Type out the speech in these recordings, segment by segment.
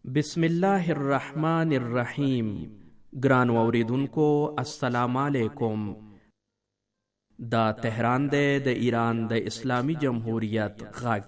بسم الله الرحمن الرحیم. ګران اوریدونکو السلام علیکم. دا تهران دی د ایران د اسلامی جمهوریت غږ.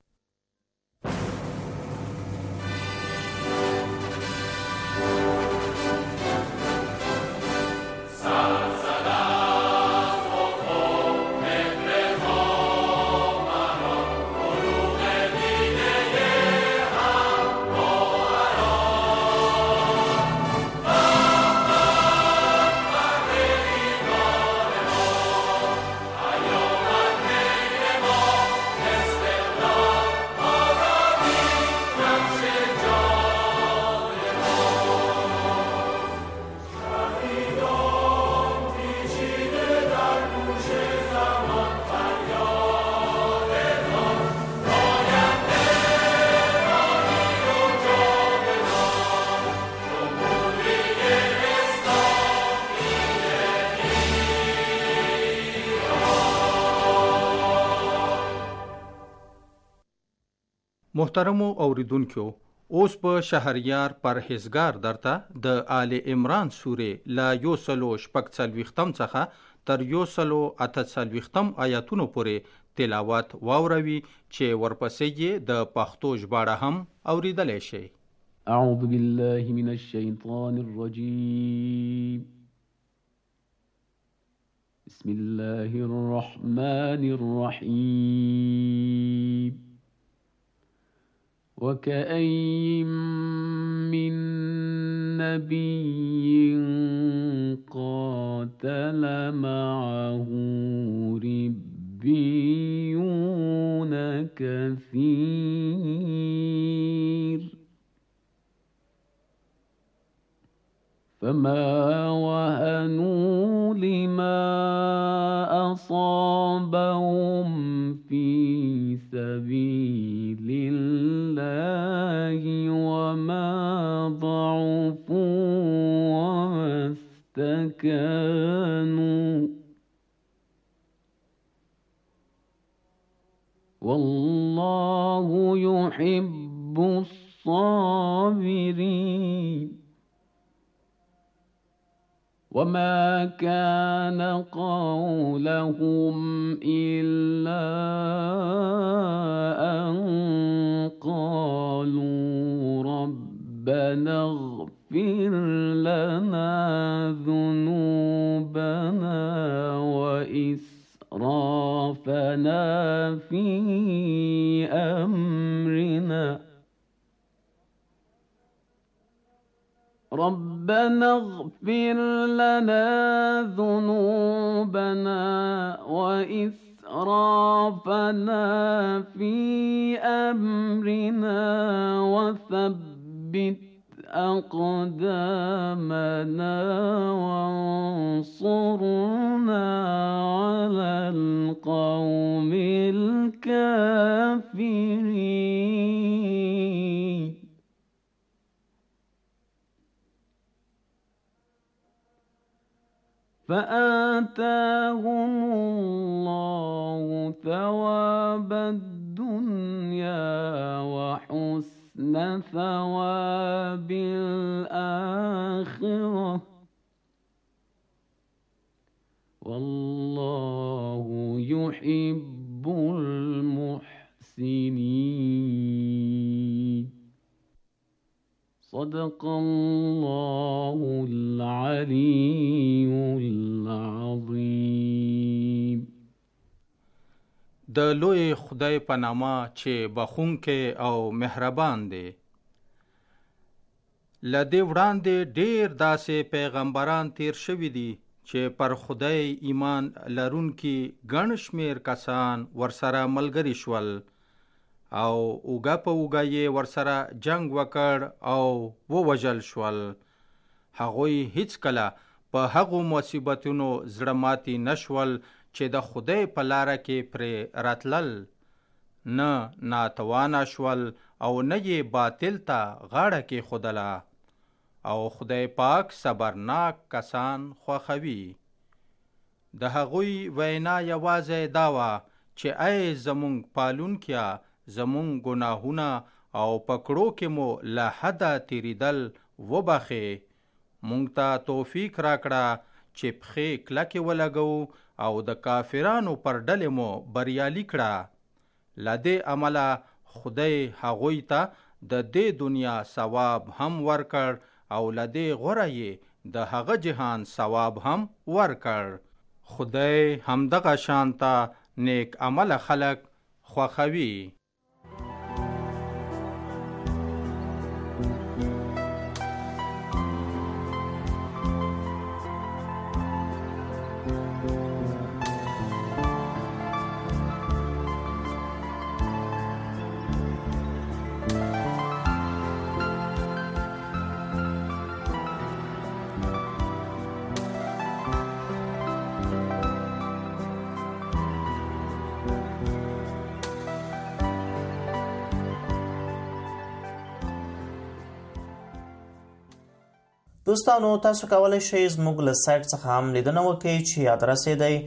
محترمو اوریدونکو، اوس په شهریار پرهیزګار درته د آل عمران سورې لا 146 څخه تر 148 آیاتونو پورې تلاوت واوروي چې ورپسې یې د پښتو ژباړه هم اوریدلی شي. اعوذ بالله من الشیطان الرجیم. بسم الله الرحمن الرحیم. وكأين من نبي قاتل معه ربيون كثير فما وهنوا لما أصابهم في سبيل الله وما ضعفوا وما استكانوا والله يحب الصابرين. وما كان قولهم إلا أن قالوا ربنا اغفر لنا ذنوبنا وإسرافنا في أمرنا ربنا اغفر لنا ذنوبنا وإسرافنا في أمرنا وثبت أقدامنا وانصرنا على القوم الكافرين. فآتاهم الله ثواب الدنيا وحسن ثواب الآخرة والله يحب المحسنين. صدق الله العلي العظيم. د لوی خدای په نامه چې بخښونکی او مهربان دی. له دې وړاندې ډېر داسې پیغمبران تیر شوي دي چې پر خدای ایمان لرونکي ګڼ شمېر کسان ورسره ملګري شول او اوږه په اوږه یې ورسره جنگ وکړ او ووژل شول. هغوی هیڅکله په هغو مصیبتونو زړه ماتي نشول چې د خدای په لاره کې پرې راتلل، نه ناتوانه شول او نه یې باطل ته غاړه کېښودله. او خدای پاک صبرناک کسان خوښوي. د هغوی وینا یوازې دا وه چې ای زمونږ پالونکیا، زمونږ گناهونه او پکړو کې مو له حده تیریدل وبخې. مونږ ته توفیق راکړه چې پښې کلکې ولګو او د کافرانو پر ډلې مو بریالي کړه. له دې عمله خدای هغوی ته د دې دنیا ثواب هم ورکړ او له دې غوره یې د هغه جهان ثواب هم ورکړ. خدای همدغه شانته نیک عمله خلق خوښوي. دوستانو تاسو کولی شئ زموږ له سایټ څخه هم لیدنه وکړئ چې ادرس یې دی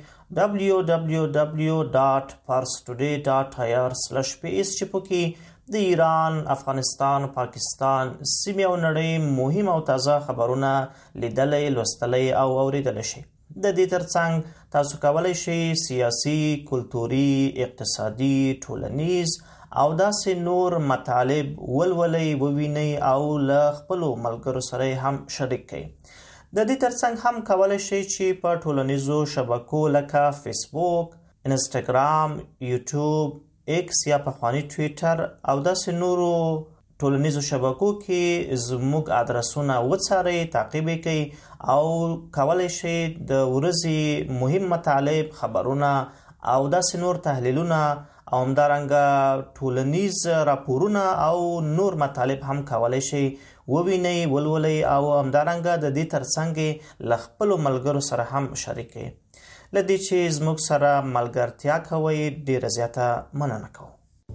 www.parstoday.ir/pes چې پکې د ایران، افغانستان، پاکستان، سیمې او نړۍ مهم او تازه خبرونه لیدلی، لوستلی او اوریدلی شئ. د دې ترڅنګ تاسو کولی شئ سیاسي، کلتوري، اقتصادي، ټولنیز او داسې نور مطالب ولولئ، ووینئ او له خپلو ملګرو سره هم شریک کړئ. د دې ترڅنګ هم کولی شئ چې په ټولنیزو شبکو لکه فیسبوک، انسټاګرام، یوټیوب، ایکس یا پخوانی ټویټر او داسې نورو ټولنیزو شبکو کې زموږ ادرسونه وڅارئ، تعقیب کړئ او کولی شئ د ورځې مهم مطالب، خبرونه او داسې نور تحلیلونه او همدارنګه ټولنیز راپورونه او نور مطالب هم کولی شئ ووینئ، ولولئ او همدارنګه د دې ترڅنګ له خپلو ملګرو سره هم شریک کړئ. له دې چې زموږ سره ملګرتیا کوئ ډېره زیاته مننه کوم.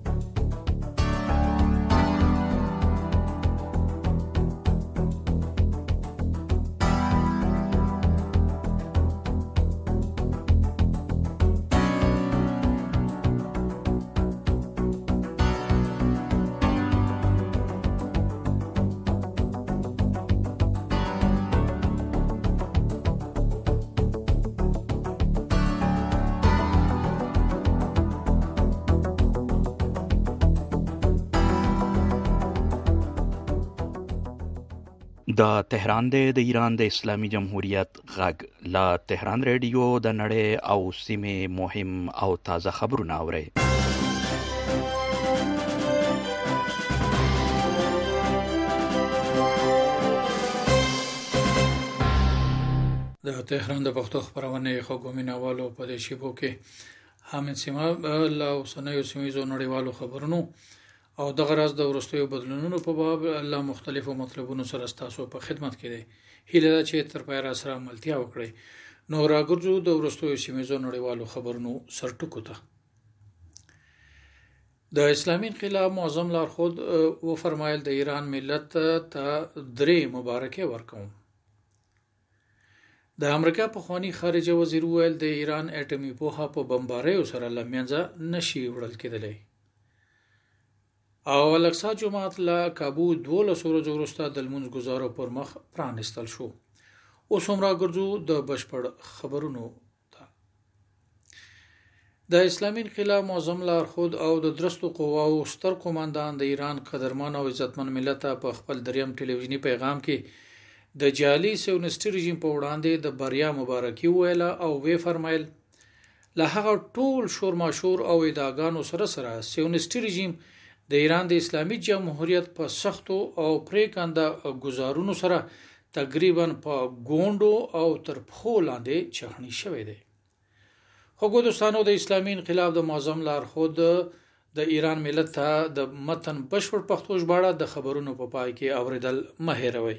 دا تهران دی د ایران د اسلامي جمهوریت غږ لا تهران ریډیو د نړۍ او سیمې مهم او تازه خبرونه اورئ. د تهران د پښتو خبرونه خوګومینوالو په دې شیبو کې حامد سیما له اوسنیو سیمایي نړیوالو خبرونو او د غرض د ورستیو بدلونونو په باب له مختلفو مطلبونو سره تاسو په خدمت کې دي. هیله ده چې تر پایه سره عملتیا وکړي. نو راګرځو د ورستیو سیمایي نړیوالو خبرونو سرټکو ته. د اسلامي انقلاب معظم لارښود و فرمایل د ایران ملت ته درې مبارکي ورکوم. د امریکا پخوانی خارجه وزیر ویل د ایران اټومي پوهه په بمباریو سره لمنځه نشي وړل کېدلی. او الاقصی جماعت له کابو 12 ورځې وروسته د لمونځ گزارو پر مخ پرانستل شو. اوس هم راګرځو د بشپړ خبرونو ته. د اسلامي انقلاب معظم لارښود او د درستو قواو ستر قوماندان د ایران قدرمن او عزتمن ملت په خپل دریم ټلویزیونی پیغام کې د جعلي سیونیسټي رژیم په وړاندې د بریا مبارکي ویله او وی فرمایل له هغه ټول شورماشور او ادعاګانو سره سیونیسټي رژیم د ایران د اسلامي جمهوریت په سختو او پریکنده گزارونو سره تقریبا په ګوندو او تر پخو لاندې چخنی شوی دی. خو دوستانو د اسلامي انقلاب د معظم لارښود د ایران ملت ته د متن بشپړ پښتو ژباړه د خبرونو په پای کې اوریدل مه هېروئ.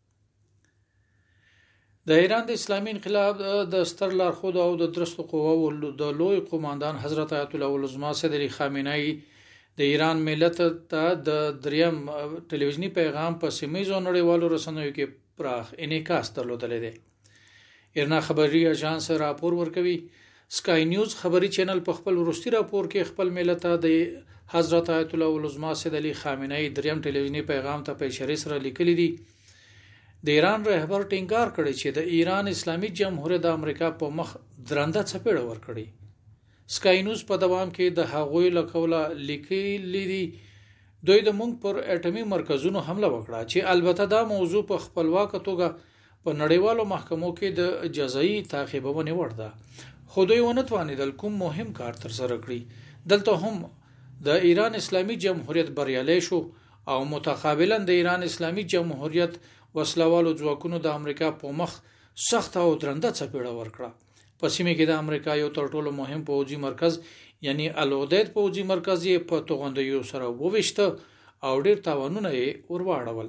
د ایران د اسلامي انقلاب د ستر لارښود او د درستو قواو د لوی قوماندان حضرت آیت الله العظما سید علي خامنه‌ای د ایران ملت ته د دریم ټلویزیونی پیغام په سیمایي نړیوالو رسنیو کې پراخ انعکاس درلودلی دی. ایرنا خبري اژانس راپور ورکوي. سکای نیوز خبري چینل په خپل وروستي راپور کې خپل ملت ته د حضرت آیت الله العظما سید علي خامنه‌ای دریم ټلویزیونی پیغام ته په اشاره سره لیکلی دی د ایران رهبر ټینګار کړی چې د ایران اسلامي جمهوریت د امریکا په مخ درنده څپېړه ورکړي. سکای نیوز په دوام کې د هغوی له قوله لیکلی دی دوی د مونږ پر اټومي مرکزونو حمله وکړه چې البته دا موضوع په خپلواکه توګه په نړیوالو محکمو کې د جزایي تعقیبونې وړ ده، خو دوی ونه توانېدل کوم مهم کار ترسره کړي. دلته هم د ایران اسلامي جمهوریت بریالی شو او متقابلا د ایران اسلامي جمهوریت وسلوالو ځواکونو د امریکا په مخ سخت او درنده څپېړه ورکړه. په سیمه کې د امریکا یو تر ټولو مهم پوځي مرکز یعنی الودید پوځي مرکز یې په توغندیو سره وویشته او ډېر تاوانونه یې ورواړول.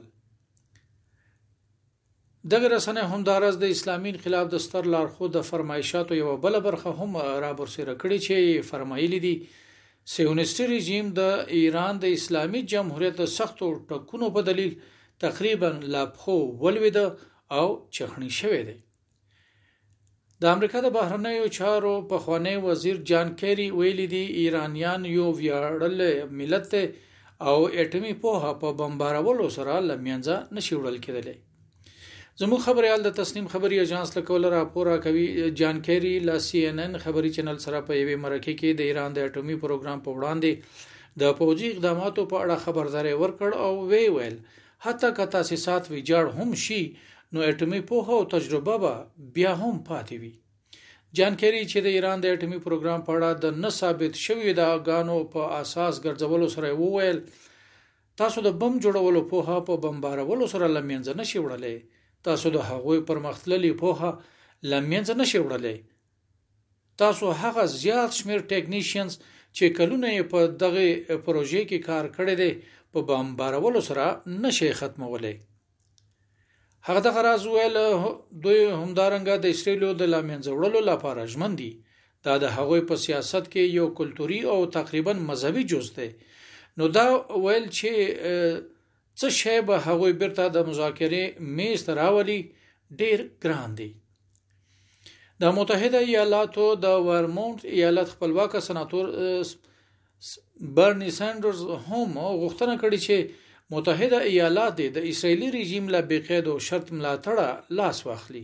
دغه رسنه همدارس د اسلامي انقلاب د ستر لارښود د فرمایشاتو یو بل برخه هم را برسېره کړي چې فرمایلی دي صهیونیستي رژیم د ایران د اسلامي جمهوریت د سختو ټکونو په دلیل تقریبا لاپخو ولویده او چخنی شوی دی. د امریکا د بهرنیو چارو پخوانی وزیر جان کیری ویلي دي ایرانیان یو ویاړل ملت او اټومي پوهه په بمبارولو سره لمنځه نشي وړل کېدلی. زموږ خبريال د تسنیم خبري اژانس له کوله راپور کوي جان کیری لا سی ان ان خبري چینل سره په یوې مرکه کې د ایران د اټومي پروګرام په وړاندې د پوځي اقداماتو په اړه خبرداري ورکړ او ویل حتی که تاسیسات ویجاړ هم شي نو اټومي پوهه او تجربه به بیا هم پاتې وي. جان کیری چې د ایران د اټومي پروګرام په اړه د نه ثابت شوی د اغانو په اساس ګرځولو سره وویل تاسو د بم جوړولو پوهه په بمبارولو سره لمنځه نشي وړلای، تاسو د هغوی پرمختللي پوهه لمنځه نشي وړلای، تاسو هغه زیات شمیر ټیکنیشنز چې کلونه په دغه پروژې کې کار کړی دی په بمبارولو سره نشي ختمولای. هغه د غراز ویل دوی همدارنګه د اسرائیلو د لمنځه وړلو لپاره ژمن دي. دا د هغوی په سیاست کې یو کلتوري او تقریبا مذهبي جز دی. نو دا ویل چې څه شی به هغوی بیرته د مذاکرې میز ته راولي ډیر ګران دی. د متحده ایالاتو د ورمونټ ایالت خپلواک سناتور برنی سانډرز هم غوښتنه کړې چې متحده ایالات د اسرائیلي رژیم له بقید او شرط ملاتړ لاس واخلي.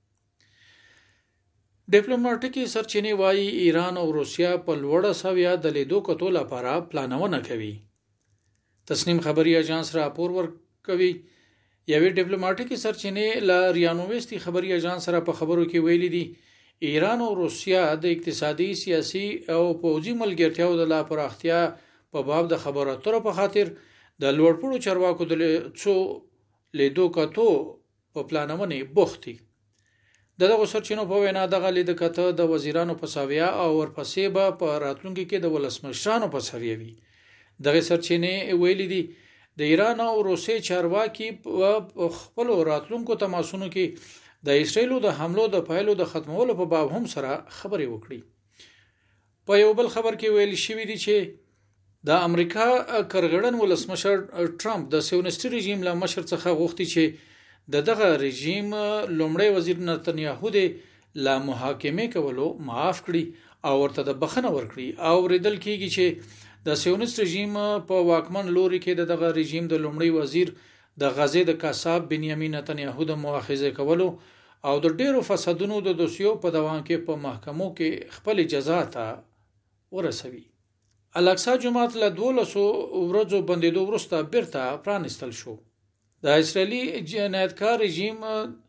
ډیپلوماټیکي سرچینې وايي ایران او روسیا په لوړه سویه د لیدو کتو لپاره پلانونه کوي. تسنیم خبري اژانس راپور ورکوي یوې ډیپلوماټیکي سرچینې له ریانوویستي خبري اژانس سره په خبرو کې ویلي دي ایران او روسیا د اقتصادي، سیاسي او پوځي ملګرتیاو د لا پراختیا په باب د خبرو اترو په خاطر د لوړپوړو چارواکو د څو لیدو کتو په پلانونه بوختي. دغه سرچینو په وینا دغه لید کته د وزیرانو په ساویا او ورپسې به په راتلونکي کې د ولسمشرانو په ساویا وي. دغه سرچینې ویلي دي د ایران او روسیې چارواکي په خپل راتلونکو تماسونو کې د اسرائیلو د حملو د پایلو د ختمولو په باب هم سره خبرې وکړي. په یو بل خبر کې ویل شوی دی چې د امریکا کرغړن ولسمشر ټرمپ د صهیونیستي رژیم له مشر څخه غوښتي چې دغه رژیم لومړی وزیر نتنیاهو د لا محاکمه کولو معاف کړي او ورته د بخښنه ورکړي او ریدل کیږي چې د صهیونیست رژیم په واکمن لوري کې دغه رژیم د لومړی وزیر د غزې د قصاب بنیامین نتنیاهو د مؤاخذه کولو او د ډیرو فسادونو د دوسیو په دوام کې په محکمو کې خپل جزا ته ورسوي. الاقصی جماعت له 12 ورځو بندیدو وروسته بیرته پرانستل شو. د اسرائیلي جنایتکار رژیم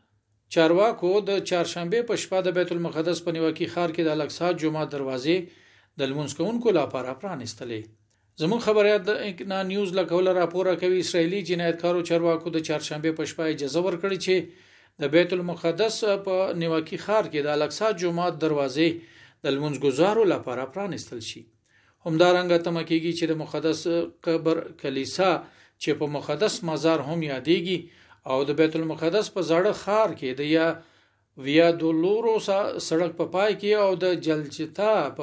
چارواکو د چهارشنبه په شپه د بیت المقدس په نیوکي ښار کې د الاقصی جماعت دروازې د لمونځ کوونکو لپاره پرانستلې. زموږ خبريال د اکنا نیوز له کوله راپور کوي اسرائیلي جنایتکارو چارواکو د چهارشنبه په شپه اجازه ورکړي چې د بیت المقدس په نیوکي ښار کې د الاقصی جماعت دروازې د لمونځګزارو لپاره پرانستل شي. همدارنګه تمه کیږي چې د مقدس قبر کلیسا چې په مقدس مزار هم یادېږي او د بیت المقدس په زړه ښار کې د ویا دولوروس سړک په پای کې او د جلچتا په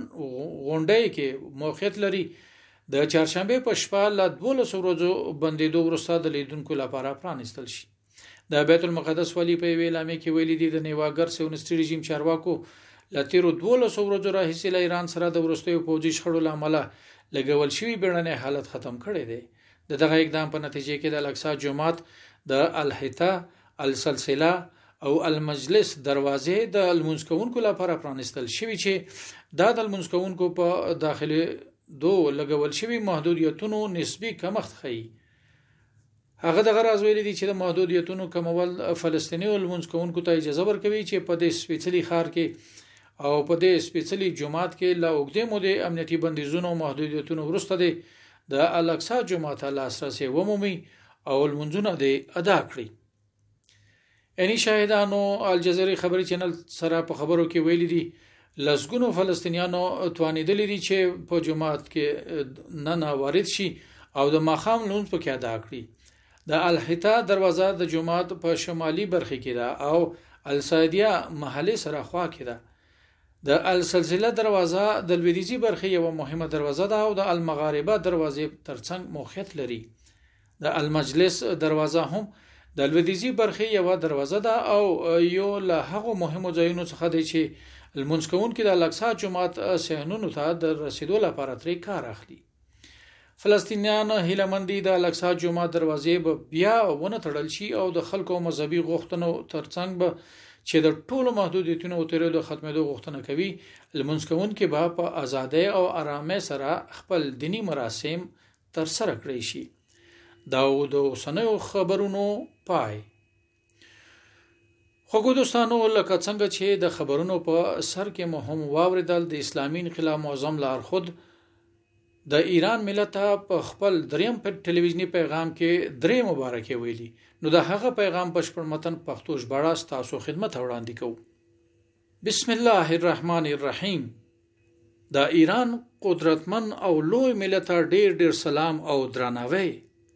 غونډۍ کې موقعیت لري. د چهارشنبه په شپه له 12 ورځو بندیدو وروسته د لیدونکو لپاره پرانستل شي. د بیت المقدس ولی په ویلامه کې ویلي دي د نیواګر صهیونیستي رژیم چارواکو له تیرو 12 ورځو راهیسې له ایران سره د ورستیو پوځي شخړو لامل لګول شوی بیړنی حالت ختم کړی دی. دغه اقدام په نتیجه کې د الاقصی جومات د الحیطه، السلسله او المجلس دروازې د المنځ کوونکو لپاره پرانستل شوی چې دا د المنځ کوونکو په داخلي دو لګول شوی محدودیتونو نسبی کمښت ښيي. هغه دغه راز ویلي دي چې د محدودیتونو کمول فلسطیني المنځ کوونکو ته اجازه ورکوي چې په دې سپېڅلي ښار کې او په دې سپېڅلي جومات کې لا اوږدې مودې امنیتي بندیزونو او محدودیتونو وروسته د الاقصی جومات لاسرسي ومومي او المنځونه دې ادا کړي. اني شاهدانو الجزیره خبري چینل سره په خبرو کې ویلي دي لسګونو فلسطینیانو توانیدلي دي چې په جومات کې نه وارد شي او د ماښام لمونځ پکې ادا کړي. د الحیطه دروازه د جومات په شمالي برخه کې ده او السایدیه محلي سره خوا کې ده. د السلسله دروازه د لویدیځي برخه یو مهمه دروازه ده او د المغاربه دروازې ترڅنګ موقعیت لري. د المجلس دروازه هم د لویدیځي برخه یو دروازه ده او یو له هغو مهمو ځایونو څخه دی چې المنځ کوونکي د الاقصی جومات صحنونو ته د رسیدو لپاره ترې کار اخلي. فلسطینیان هیلمندي د الاقصی جومات دروازې به بیا ونه تړل شي او د خلکو مذهبي غوښتنو ترڅنګ به چې د ټولو محدودیتونو او تیرېدو ختمېدو غوښتنه کوي، المنځ کوونکي به په ازادۍ او آرامۍ سره خپل دینی مراسم ترسره کړی شي. دا د اوسنیو خبرونو پای. خوږو دوستانو، لکه څنګه چې د خبرونو په سر کې مهم واوریدل، د اسلامي انقلاب معظم لارښود د ایران ملت په خپل دریم ټلویزیونی پیغام کې درې مبارکي ویلي. نو د هغه پیغام په شپږ متن پښتو ژباړه تاسو خدمت وړاندې کوو. بسم الله الرحمن الرحیم. د ایران قدرتمن او لوی ملت ډیر ډیر سلام او درناوی.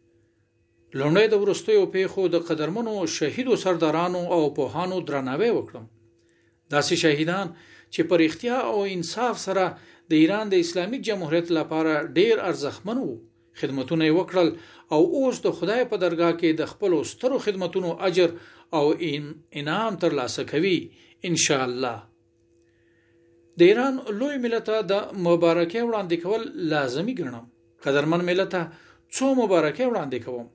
لومړی د وروستیو پیښو د قدرمنو شهیدو سردارانو او پوهانو درناوی وکړم. داسې شهیدان چې پر اختیا او انصاف سره د ایران د اسلامي جمهوریت لپاره ډیر ارزښتمن وو. خدمتونه یې وکړل او اوس د خدای په درگاه کې د خپل سترو خدمتونو اجر او انعام ترلاسه کوي ان شاء الله. د ایران لوی ملت د مبارکي وړاندې کول لازمي ګڼم. قدرمن ملت څو مبارکي وړاندې کوم.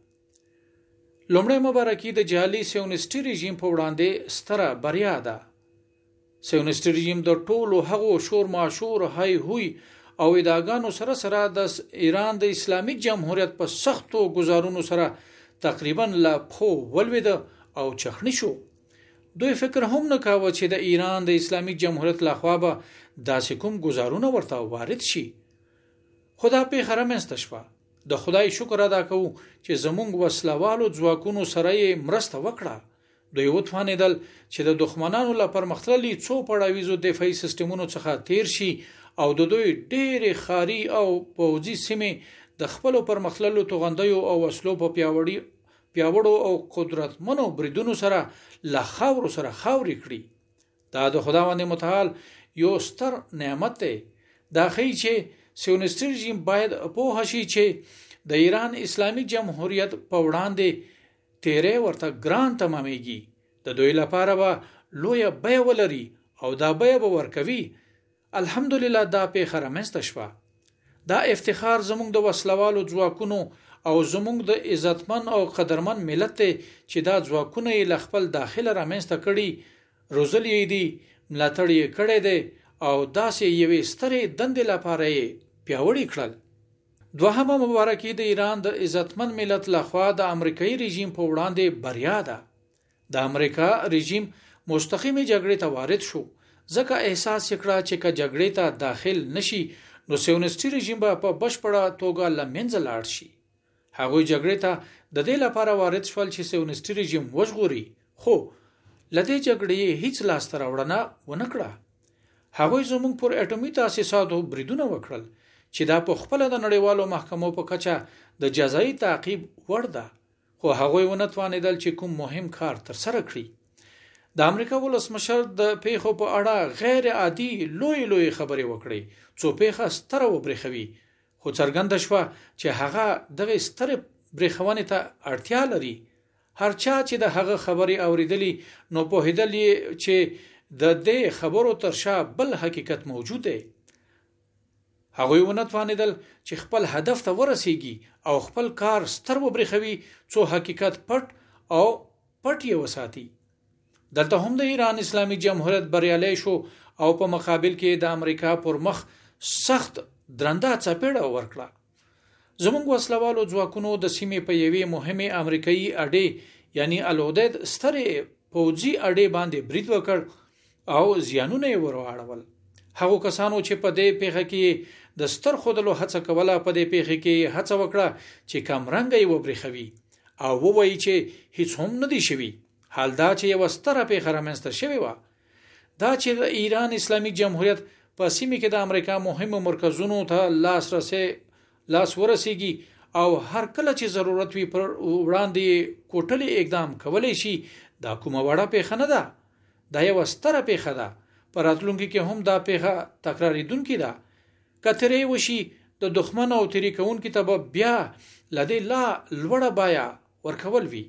لومړی مبارکي د جعلي سیونیستي رژیم په وړاندې ستره بریا ده. سیونیستي رژیم د ټولو هغو شور ماشور هاي هوي او ادعاګانو سره سره د ایران د اسلامي جمهوریت په سختو گزارونو سره تقریبا لا پخو ولوید او چخنی شو. دوی فکر هم نه کاوه چې د ایران د اسلامي جمهوریت لخوا به داسې کوم گزارونه ورته وارد شي. خدا په خرمنست شوه. د خدای شکر ادا کوو چې زمونږ وسلوالو ځواکونو سره یې مرسته وکړه. دوی وتوانېدل چې د دښمنانو له پرمختللي څو پړاویزو دفاعي سیستمونو څخه تیر شي او د دوی ډېرې ښاري او پوځي سیمې د خپلو پرمختللو توغندیو او وسلو په پیاوړو او قدرتمنو بریدونو سره له خاورو سره خاورې کړي. دا د خداوند متعال یو ستر نعمت دی. دا ښیي چې سیونیستي رژیم باید پوه شي چې د ایران اسلامي جمهوریت په وړاندې تیرې ورته ګران تمامېږي. د دوی لپاره به لویه بیه ولري او دا بیه به ورکوي. الحمدلله دا پیښه رامنځته شوه. دا افتخار زموږ د وسلوالو ځواکونو او زموږ د عزتمن او قدرمن ملت دی چې دا ځواکونه یې له خپل داخله رامنځته کړي، روزلي یې دي، ملاتړ یې کړی دی او داسې یوې سترې دندې لپاره یې پیاوړي کړل. دوهمه مبارکي د ایران د عزتمن ملت لخوا د امریکایي رژیم په وړاندې بریا ده. د امریکا رژیم مستقیمه جګړې ته وارد شو ځکه احساس کړه چې که جګړې ته داخل نشي نو سیونیستي رژیم به په بشپړه توګه له منځه لاړ شي. هغوی جګړې ته د دې لپاره وارد شول چې سیونیستي رژیم وژغوري، خو لدې جګړې هیڅ لاسته راوړنه ونه کړه. هغوی زموږ پر اټومي تاسیساتو بریدونه وکړل چې دا په خپل د نړیوالو محکمو په کچه د جزایي تعقیب وړ ده، خو هغوی ونه توانېدل چې کوم مهم کار ترسره کړي. د امریکا ولسمشر د پیښو په اړه غیر عادي لوی خبرې وکړې څو پیښه ستره وبرېښوي، خو څرګنده شوه چې هغه دغه ستره برېښونې ته اړتیا لري. هر چا چې د هغه خبرې اوریدلې نو پوهېدل چې د دې خبرو تر شا بل حقیقت موجود دی. هغوی ونه توانیدل چې خپل هدف ته ورسیږي او خپل کار ستر وبرخوي څو حقیقت پټ یې وساتي. دلته هم د ایران اسلامي جمهوریت بریالی شو او په مقابل کې د امریکا پر مخ سخت درنده چپېړه ورکړه. زموږ وسلوالو ځواکونو د سیمې په یوې مهمه امریکایي اډې یعنی الودید سترې پوځي اډې باندې برید وکړ او زیانونه یې ورواړول. هغو کسانو چې په دې پیښه کې د ستر خودلو هڅه کوله په دې پیښه کې هڅه وکړه چې کمرنګ یې وبرخوي او ووایي چې هیڅ هم نه دی شوی. حال دا چې یو ستره پیښه رامنځته شوې و دا چې د ایران اسلامي جمهوریت په سیمه کې د امریکا مهمو مرکزونو ته لاس ورسیږي او هر کله چې ضرورت وي پر وړاندې کوټلې اقدام کولای شي. دا کومه وړه پیښه نه ده، دا یو ستره پیښه ده. پر راتلونکي کې هم دا پیښه تکراریدونکې ده. کترې وشي د دښمن او تیری کوونکې ته بیا لدې لا لوړه بایا ورکول وي.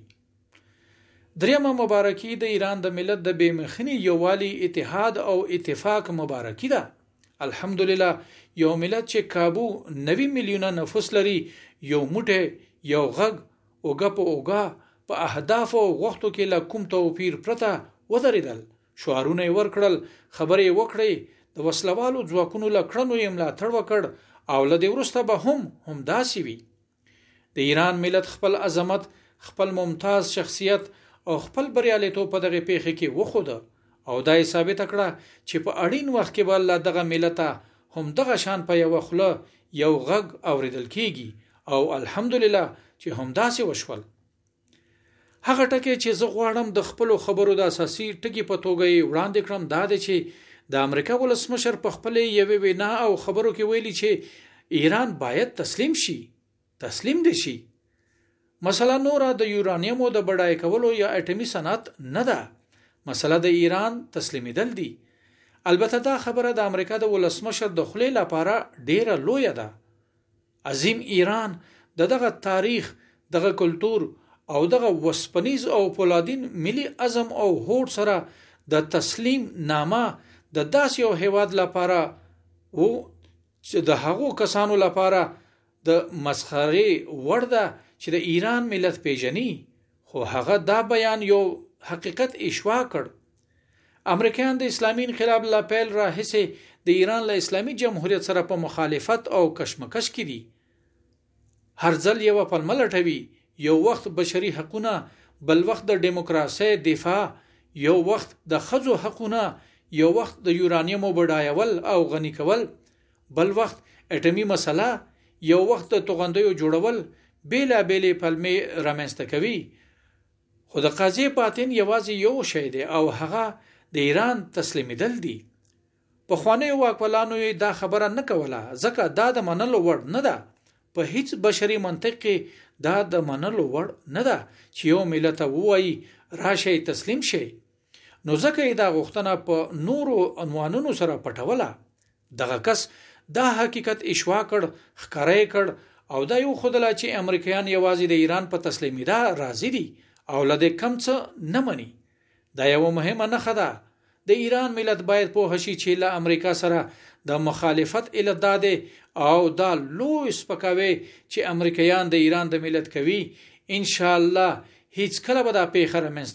دریمه مبارکي د ایران د ملت د بېمخني یووالي اتحاد او اتفاق مبارکي ده. الحمدلله یو ملت چې کابو 90 میلیونه نفوس لري، یو موټه یو غږ اوګه په اوګه په اهداف او وختو کې له کوم توپیر پرته ودرېدل، شعارونه ورکړل، خبرې وکړې، د وسلوالو ځواکونو له کړنو یې ملاتړ وکړ او له دې وروسته به هم داسې وي. د ایران ملت خپل عظمت، خپل ممتاز شخصیت او خپل بریالیتوب په دغه پیښه کې وښوده او دا یې ثابت کړه چې په اړین وخت کې به الله دغه ملت هم دغه شان په یو خله یو غږ اوریدل کیږي او الحمدلله چې هم داسې وشول. هغه ټکی چې زه غواړم د خپل خبرو د اساسي ټکی په توګه وړاندې کړم دا دی چې د امریکا ولسمشر په خپل یوې وینا او خبرو کې ویلي چې ایران باید تسلیم دي شي. مسله نور د یورانیمو د بډای کولو یا اټومي صنعت نه ده، مسله د ایران تسلیمیدل دي. البته دا خبره د امریکا د ولسمشر د خلې لپاره ډیره لویه ده. عظیم ایران دغه تاریخ، دغه کلچر او دغه وسپنیز او پولادین ملي عزم او هوډ سره د تسلیم نامه د داسې یو هیواد لپاره او چې د هغو کسانو لپاره د مسخره وړ ده چې د ایران ملت پیژني، خو هغه دا بیان یو حقیقت اشوا کړ. امریکایان د اسلامي انقلاب لا پیل راهیسې د ایران له اسلامي جمهوریت سره په مخالفت او کشمکش کې دي. هر ځل یو پلمه لټوي، یو وخت بشري حقونه، بل وخت د دیموکراسي دفاع، یو وخت د ښځو حقونه، یو وخت د یورانیمو بډایول او غني کول، بل وخت اټومي مسله، یو وخت د توغندیو جوړول، بیلابېلې پلمې رامنځته کوي. خو د قاضي باطن یوازې یو شی دی او هغه د ایران تسلیمیدل دي. پخوانیو واکمنانو دا خبره نه کوله ځکه دا د منلو وړ نه ده. په هیڅ بشري منطق کې دا د منلو وړ نه ده چې یو ملت ووایي راشي تسلیم شي. نو ځکه دا غوښتنه په نورو عنوانونو سره پټوله. دغه کس دا حقیقت اشوا کړ، ښکاره کړ او دا یو خدله چې امریکایان یوازې د ایران په تسلیمیدا راضي دي او لده کم څه نه مني. دا یو مهمه نښه ده. د ایران ملت باید په هشي چې له امریکا سره د مخالفت الهداد او دا لوی سپکاوي چې امریکایان د ایران د ملت کوي، ان شاء الله هیڅ کله به دا پیښه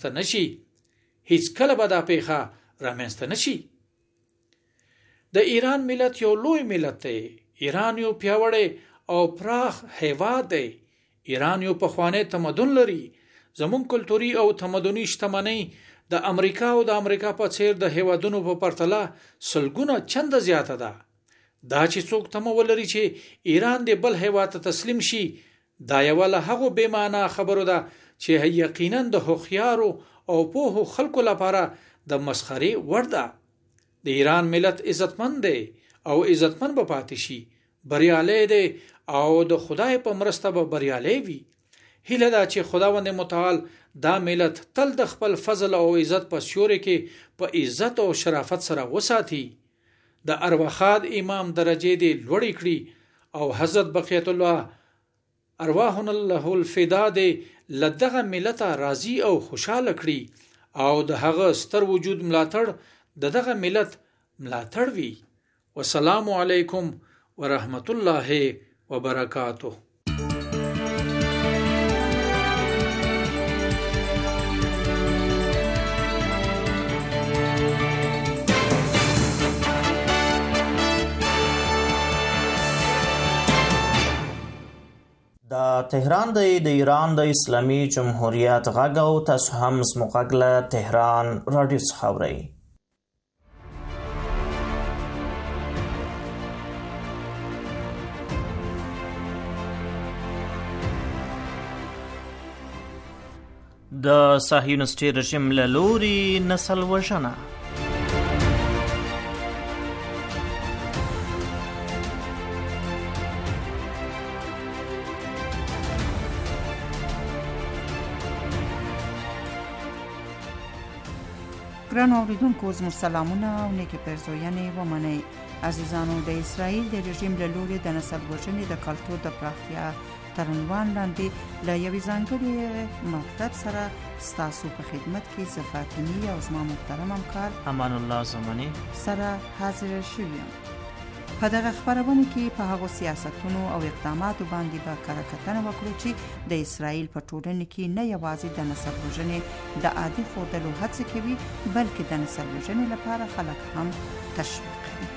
رامنځته نشي. د ایران ملت یو لوی ملت دی. ایران یو پیاوړی او پراخ هیواد دی. ایران یو پخوانی تمدن لري. زمون کلتوري او تمدني شتمنۍ د امریکا او د امریکا په څیر د هیوادونو په پرتله سلګونه چند زیاته ده. دا چې څوک تمه ولري چې ایران د بل هیواد ته تسلیم شي، دا یو له هغه بې معنا خبرو ده چې یقینا د هوښیارو او پوهو خلکو لپاره د مسخري وړ ده. د ایران ملت عزتمند دی او عزتمن به پاتې شي، بریالی دی او د خدای په مرسته به بریالی وي. هیله ده چې خداوند متعال دا ملت تل د خپل فضل او عزت په سیوري کې په عزت او شرافت سره وساتي. د ارواخاد امام درجه دی لوړې کړي او حضرت بقیت الله ارواحنا الله الفدا دی لدغه ملت راضي او خوشاله کړي او د هغه ستر وجود ملاتړ دغه ملت ملاتړ وي. والسلام علیکم ورحمت الله وبرکاته. د تهران د ایران د اسلامي جمهوریت غږ او تاسو هم زموږ غږ له تهران رادیو څخه اورئ. د صهیونیستي رژیم له لوري نسل وژنه. ګران اوریدونکو زموږ سلامونه او نیکې پیرزوینې ومنئ. عزیزانو، د اسرائیل د رژیم له لوري د نسل وژنې د کلتور د پراختیا تر عنوان لاندې له یوې ځانګړې مطلب سره ستاسو په خدمت کې زه فاطمي او زما محترم همکار امان الله زماني سره حاضر شوم. په دغه خبرونه کې په هغو سیاستونو او اقداماتو باندې به کره کتنه وکړو چې د اسرائیل په ټولنه کې نه یوازې د نسل وژنې د عادي ښودلو هڅه کوي، بلکې د نسل وژنې لپاره خلک هم تشویق کوي.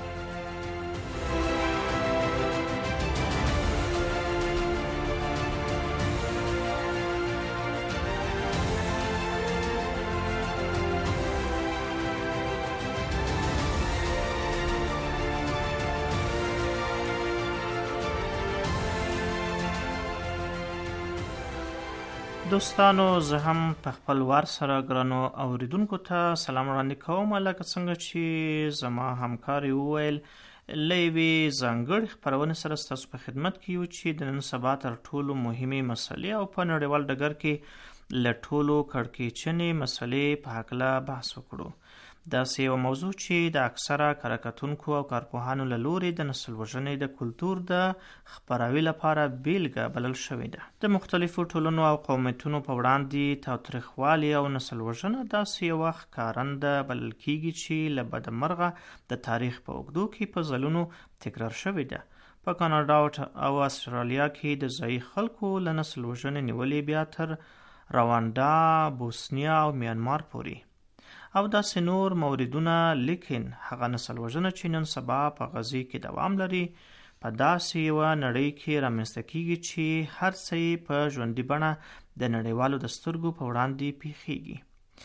دوستانو، زه هم په خپل وار سره ګرانو اوریدونکو ته سلام وړاندې کوم. لکه څنګه چې زما همکار وویل، له یوې ځانګړې خپرونې سره ستاسو په خدمت کې یو چې د نن سبا تر ټولو مهمې مسلې او په نړیوال ډګر کې له ټولو کړکېچنې مسلې په هکله بحث وکړو. داسې یو موضوع چې د اکثره کارکتونکو او کارپوهانو له لوري د نسل وژنې د کلتور د خپراوي لپاره بیلګه بلل شوې ده. د مختلفو ټولنو او قومیتونو په وړاندې تاوتریخوالي او نسل وژنه داسې یوه ښکارنده بلل کیږي چې له بدمرغه د تاریخ په اوږدو کې په ځلونو تکرار شوې ده. په کاناډا او استرالیا کې د ځایي خلکو له نسل وژنې نیولې بیا تر روانډا، بوسنیا او میانمار پورې او داسې نور موردونه. لیکن هغه نسل وژنه چې نن سبا په غزې کې دوام لري په داسې یوه نړۍ کې رامنځته کیږي چې هر څه یې په ژوندي بڼه د نړیوالو د سترګو په وړاندې پیښیږي.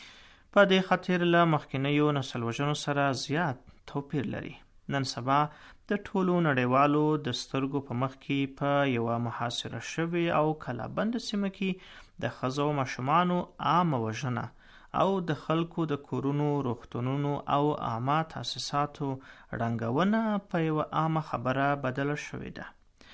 په دې خاطر له مخکینیو نسل وژنو سره زیات توپیر لري. نن سبا د ټولو نړیوالو د سترګو په مخ کې په یوه محاصره شوې او کلابند سیمه کې د ښځو او ماشومانو عامه وژنه او د خلکو د کورونو، روغتونونو او عامه تاسیساتو ړنګونه په یوه عامه خبره بدله شوې ده.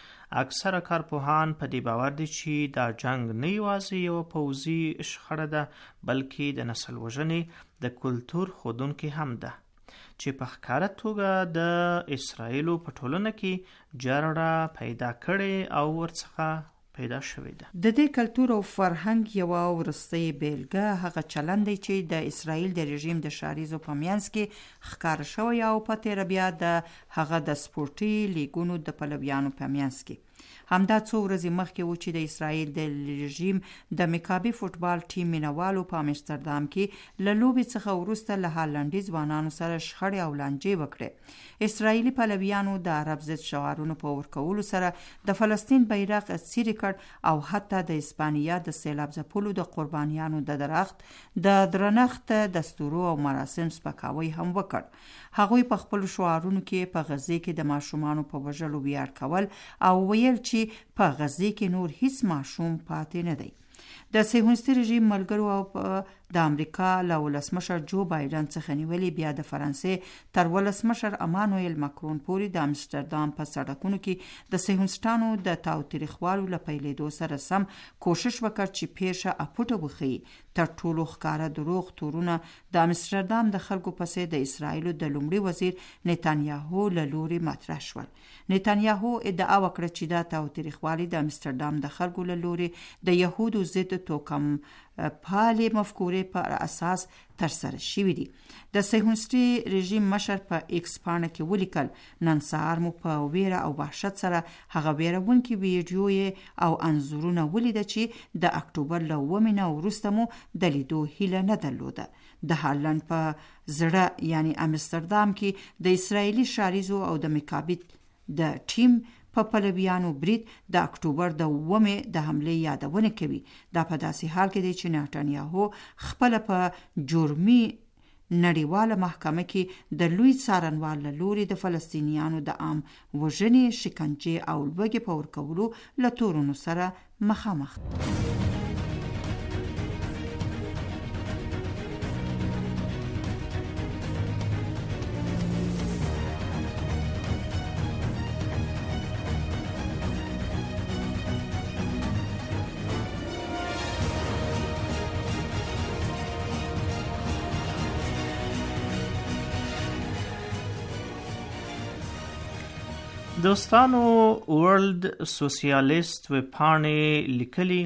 اکثره کارپوهان په دې باور دي چې دا جنگ نه یوازې یوه پوځي شخړه ده، بلکې د نسل وژنې د کلتور ښودونکې هم ده چې په ښکاره توګه د اسرائیلو په ټولنه کې جرړه پیدا کړې او ورڅخه پیدا شوې ده. د دې کلتور او فرهنګ یوه وروستۍ بیلګه هغه چلند دی چې د اسرائیل د رژیم د شاریزو په منځ کې ښکاره شوی او په تېره بیا د هغه د سپورټي لیګونو د پلویانو په منځ کې. همدا څو ورځې مخکې و چې د اسرائیل د رژیم د مکابي فوټبال ټیم مینوالو په امستردام کې له لوبې څخه وروسته له هالنډي ځوانانو سره شخړې او لانجې وکړې. اسرائیلي پلویانو د عرب ضد شعارونو په ورکولو سره د فلسطین بیرغ څیرې کړ او حتی د اسپانیا د سیلاب ځپلو د قربانیانو د درخت د درنښت دستورو او مراسم سپکاوی هم وکړ. هغوی په خپلو شعارونو کې په غزې کې د ماشومانو په وژلو ویاړ کول او ویل چې په غزې کې نور هیڅ ماشوم پاتې نه دی. د صهیونیستي رژیم ملګرو او د امریکا له ولسمشر جو بایدن څخه نیولې بیا د فرانسې تر ولسمشر امانوئل ماکرون پورې د امستردام په سړکونو کې د صهیونیستانو د تاوتریخوالو له پیلېدو سره سم کوشش وکړ چې پیښه اپوټه وښیي. تر ټولو ښکاره دروغ تورونه د امستردام د خلکو پسې د اسرائیلو د لومړي وزیر نتانیاهو له لوري مطرح شول. نتانیاهو ادعا وکړه چې دا تاوتریخوالي د امستردام د خلکو له لوري د یهودو ضد توکم پالې مفکورې پر اساس ترسره شوي دي. د صهیونیستي رژیم مشر په ایکس پاڼه کې ولیکل نن سهار مو په ویره او وحشت سره هغه ویرونکي ویډیو او انځورونه ولیده چې د اکتوبر له 9 وروسته مو د لیدو هیله نه درلوده. د هالند په زړه یعنی امستردام کې د اسرایلی شاریزو او د مکابیت د ټیم په پلویانو برید د اکتوبر د 9 د حمله یادونه کوي. دا په داسې حال کې دی چې نتانیاهو خپل په جرمي نړیواله محکمه کې د لوی څارنوال له لوري د فلسطینیانو د عام وژنې، شکنجې او لوږې په ورکولو له تورونو سره مخامخ. دوستانو ورلد سوسیالیست ویبپاڼې لیکلي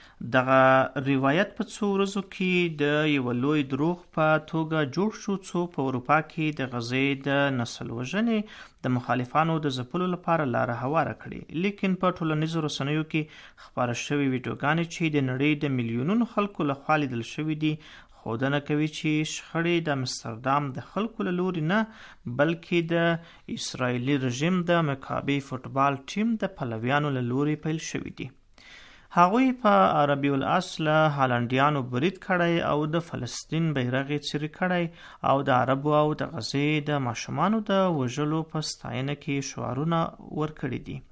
دغه روایت په څو ورځو کې د یو لوی دروغ په توګه جوړ شو څو په اروپا کې د غزې د نسل وژنې د مخالفانو د ځپلو لپاره لاره هواره کړي. لیکن په ټولنیزو رسنیو کې خپاره شوي ویډیوګانې چې د نړۍ د میلیونونو خلکو لخوا لیدل شوي دي ښودنه کوي چې شخړې د امستردام د خلکو له لوري نه بلکې د اسرائیلي رژیم د مکابی فوټبال ټیم د پلویانو له لوري پیل شوي دي. هغوی په عربي الاصل هالندیانو برید کړی او د فلسطین بیرغ یې څیرې کړی او د عربو او د غزې د ماشومانو د وژلو په ستاینه کې شعارونه ورکړي دي.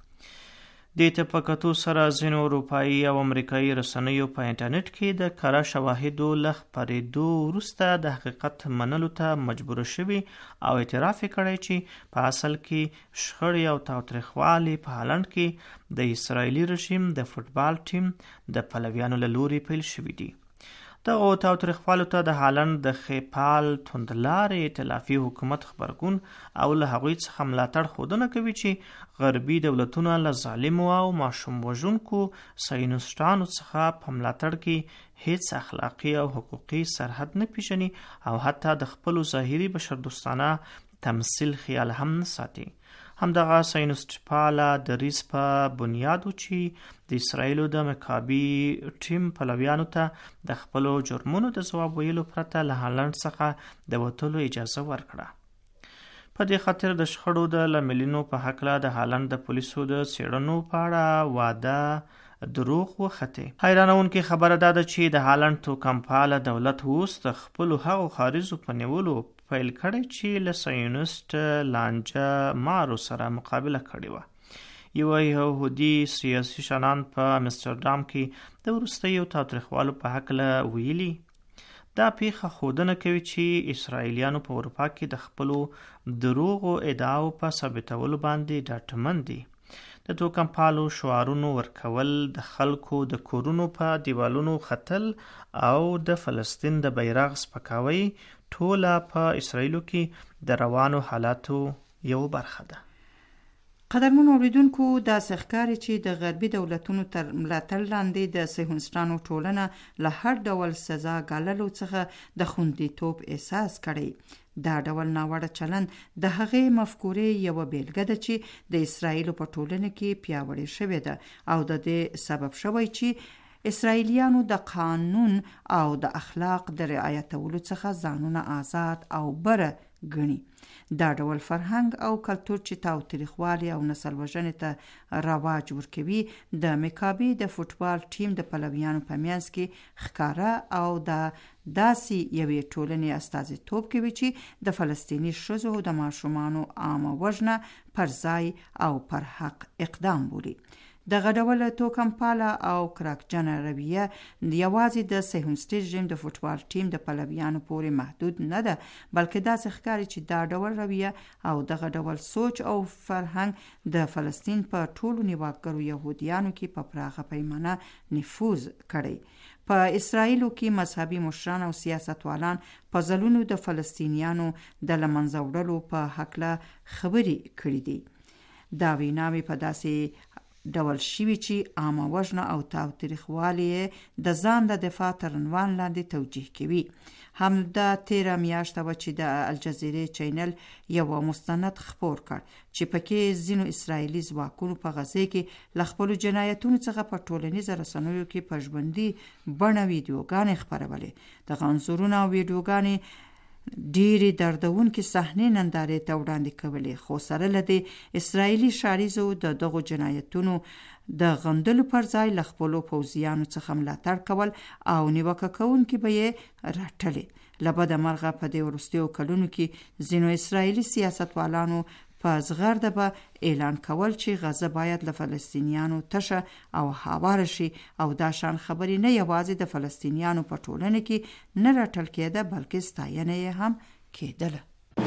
دې ته په کتو سره ځینو اروپایي او امریکایي رسنیو په انټرنیټ کې د کره شواهدو له خپرېدو وروسته د حقیقت منلو ته مجبور شوي او اعتراف یې کړی چې په اصل کې شخړې او تاوتریخوالي په هالند کې د اسرائیلي رژیم د فوټبال ټیم د پلویانو له لوري پیل شوي دي. دغه تاوتریخوالو ته د هالند د خیپال توندلارې ائتلافي حکومت خبرګون او له هغوی څخه ملاتړ ښودنه کوي چې غربي دولتونه له ظالمو او ماشوم وژونکو صهیونیستانو څخه په ملاتړ کې هیڅ اخلاقي او حقوقي سرحد نه پیژني او حتی د خپلو ظاهري بشردوستانه تمثیل خیال هم نه ساتي. همدغه صهیونیست پاله دریځ په بنیاد چې د اسرائیلو د مکابی ټیم پلویانو ته د خپلو جرمونو د ځواب ویلو پرته له هالند څخه د وتلو اجازه ورکړه. په دې خاطر د شخړو د لاملونو په هکله د هالند د پولیسو د څېړنو په اړه واده دروغ وختي. حیرانونکې خبره دا ده چې د هالند توکمپاله دولت اوس د خپلو هغو خارجو په نیولو پیل کړی چې له صهیونیست لانجه مارو سره مقابله کړې وه. یو یهودي سیاسي شنان په امستردام کې د وروستیو تاوتریخوالو په هکله ویلي. دا پیښه ښودنه کوي چې اسرائیلیانو په اروپا کې د خپلو دروغو ادعاو په ثابتولو باندې ډاډمن دي. د توکمپالو شعارونو ورکول، د خلکو د کورونو په دیوالونو ختل او د فلسطین د بیرغ سپکاوی ټوله په اسرائیلو کې د روانو حالاتو یو برخه ده. قدرمن اوریدونکو، داسې ښکاري چې د غربي دولتونو تر ملاتړ لاندې د صهیونیستانو ټولنه له هر ډول سزا ګاللو څخه د خوندیتوب احساس کړی. دا ډول ناوړه چلند د هغې مفکورې یوه بیلګه ده چې د اسرائیلو په ټولنه کې پیاوړې شوې ده او د دې سبب شوی چې اسرائیلیانو د قانون او د اخلاق د رعایتولو څخه ځانونه آزاد او بره ګڼي. دا ډول فرهنګ او کلتور چې تاوتریخوالي او نسل وژنې ته رواج ورکوي د مکابی د فوټبال ټیم د پلویانو په منځ کې ښکاره او د داسې یوې ټولنې استازیتوب کوي چې د فلسطیني ښځو او د ماشومانو عامه وژنه پر ځای او پر حق اقدام بولي. دغه ډول توکمپاله او کراکجنه رویه یوازې د صهیونیستي رژیم د فوټبال ټیم د پلویانو پورې محدود نه ده، بلکې داسې ښکاري چې دا ډول رویه او دغه ډول سوچ او فرهنګ د فلسطین په ټولو نیواکګرو یهودیانو کې په پراخه پیمانه نفوذ کړی. په اسرائیلو کې مذهبي مشران او سیاستوالان په ځلونو د فلسطینیانو د له منځه وړلو په هکله خبرې کړې دي. دا ویناوې په داسې ډول شوي چې عامه وژنه او تاوتریخوالی د ځان د دفاع تر عنوان لاندې توجیه کوي. همدا تیره میاشت وه چې د الجزیرې چینل یو مستند خپور کړ چې پکې ځینو اسرائیلي ځواکونو په غزه کې له خپلو جنایتونو څخه په ټولنیزو رسنیو کې په ژوندي بڼه ویډیوګانې خپرولې. دغه انځورونه او ویډیوګانې ډېرې دردونکې صحنې نندارې ته وړاندې کولې، خو سره له دې اسرائیلي شاریزو د دغو جنایتونو د غندلو پر ځای له خپلو پوځیانو څخه ملاتړ کول او نیوکه کوونکي به یې رټلې. له بده مرغه په دې وروستیو کلونو کې ځینو اسرائیلي سیاستوالانو په زغرده به اعلان کول چې غزه باید له فلسطینیانو تشه او هواره شي، او دا شان خبرې نه یوازې د فلسطینیانو په ټولنه کې نه رټل کېده بلکې ستاینه یې هم کېدله.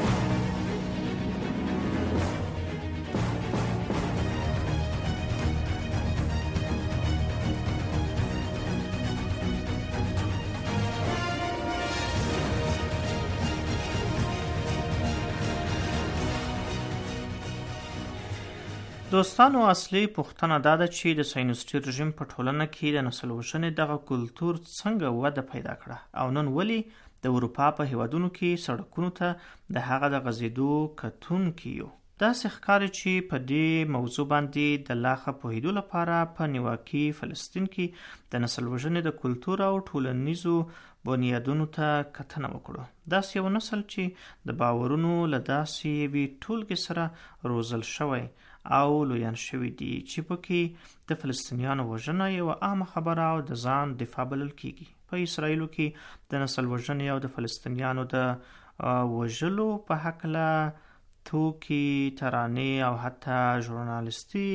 دوستانو، اصلي پوښتنه دا ده چې د صهیونیستي رژیم په ټولنه کې د نسل وژنې دغه کلتور څنګه وده پیدا کړه او نن ولې د اروپا په هیوادونو کې سړکونو ته د هغه د غځېدو کتونکي یو. داسې ښکاري چې په دې موضوع باندې د لا ښه پوهېدو لپاره په نیواکي فلسطین کې د نسل وژنې د کلتور او ټولنیزو بنیادونو ته کتنه وکړو. داسې یو نسل چې د باورونو له داسې یوې ټولګې سره روزل شوی او لویان شوي دي چې پکې د فلسطینیانو وژنه یو عامه خبره او د ځان دفاع بلل کیږي. په اسرائیلو کې د نسل وژنې او د فلسطینیانو د وژلو په هکله توکي، ترانې او حتی ژورنالیستي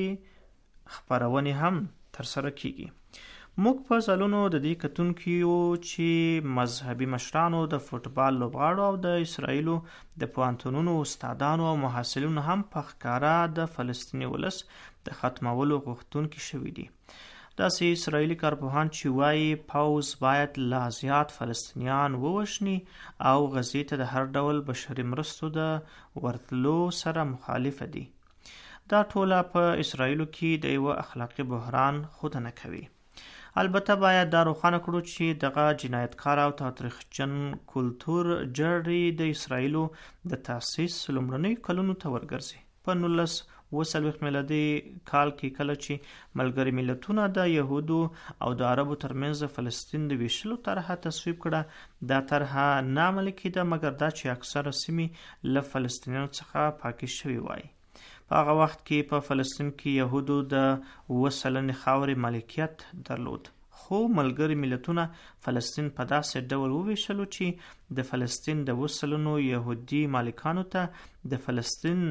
خپرونې هم ترسره کیږي. موږ په ځلونو د دې کتونکیو چې مذهبي مشرانو، د فوټبال لوبغاړو او د اسرائیلو د پوهنتونونو استادانو او محصلینو هم په ښکاره د فلسطیني ولس د ختمولو غوښتونکي شوي دي. داسې اسرائیلي کارپوهان چې وایي پوځ باید لا زیات فلسطینیان ووژني او غزې ته د هر ډول بشري مرستو د ورتلو سره مخالفه دي. دا ټوله په اسرائیلو کې د یو اخلاقي بحران ښودنه کوي. البته باید دا روښانه کړو چې دغه جنایتکار او تاریخجن کلتور جړې د اسرائیلو د تاسیس لومړنیو کلونو ته ورګرځي. په 1940 میلادي کال کې کله چې ملګري ملتونه د یهودو او د عربو ترمنځ د فلسطین د ویشلو طرحه تصویب کړه، دا طرحه ناعملي کېده، مګر دا چې اکثره سیمې له فلسطینیانو څخه پاکې شوي وای. په هغه وخت کې په فلسطین کې یهودو د 7% خاورې مالکیت درلود، خو ملګري ملتونه فلسطین په داسې ډول وویشلو چې د فلسطین د 7% یهودي مالکانو ته د فلسطین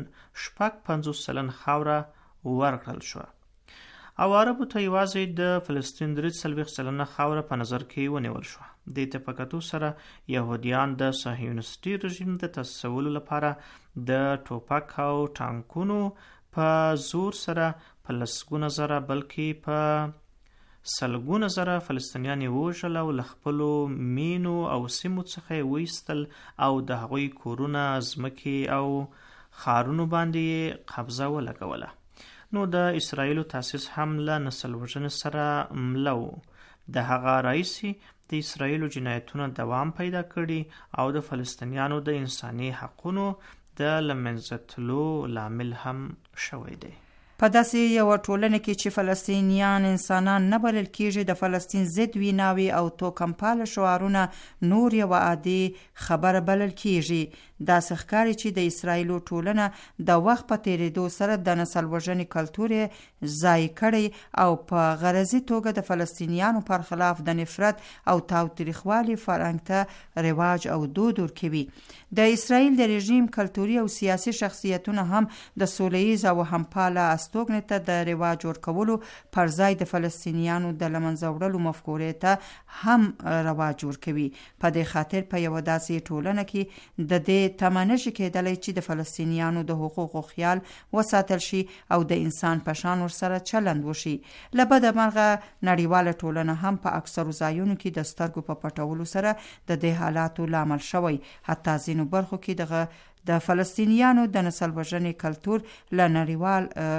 50% خاوره ورکړل شوه او عربو ته یوازې د فلسطین 43% خاوره په نظر کې ونیول شوه. دې ته په کتو سره یهودیان د صهیونیستي رژیم د تاسیسولو لپاره د ټوپک او ټانکونو په زور سره په لسګونه زره بلکې په سلګونه زره فلسطینیان ووژل او له خپلو مینو او سیمو څخه ویستل او د هغوی کورونه، ځمکې او ښارونو باندې قبضه ولګوله. نو د اسرائیلو تاسیس هم له نسل وژنې سره مله و. د هغه راهیسې د اسرائیلو جنایتونه دوام پیدا کړي او د فلسطینیانو د انساني حقونو د له منځه تلو لامل هم شوی دی. په داسې یو ټولنه کې چې فلسطینیان انسانان نه بلل کېږي، د فلسطین ضد ویناوي او توکمپاله شعارونه نور یو عادي خبره بلل کېږي. داسې ښکاري چې د اسرائیلو ټولنه د وخت په تیریدو سره د نسل وژنې کلتور ځای کړی او په غرضي توګه د فلسطینیانو پر خلاف د نفرت او تاوتریخوالي فرهنګ ته رواج او دود ورکوي. د اسرائیل د رژیم کلتوري او سیاسي شخصیتونه هم د سوله‌ییز او همپاله استوګنې ته د رواج ورکولو پر ځای د فلسطینیانو د له منځه وړلو مفکورې ته هم رواج ورکوي. په دې خاطر په یوه داسې ټولنه کې د دې تمه نشي کېدلی چې د فلسطینیانو د حقوقو خیال وساتل شي او د انسان په شان ورسره چلند وشي. له بده مرغه نړیواله ټولنه هم په اکثرو ځایونو کې د سترګو په پټولو سره د دې حالاتو لامل شوی. حتی ځینو برخو کې د فلسطینیانو د نسل وژنې کلتور له نړیوال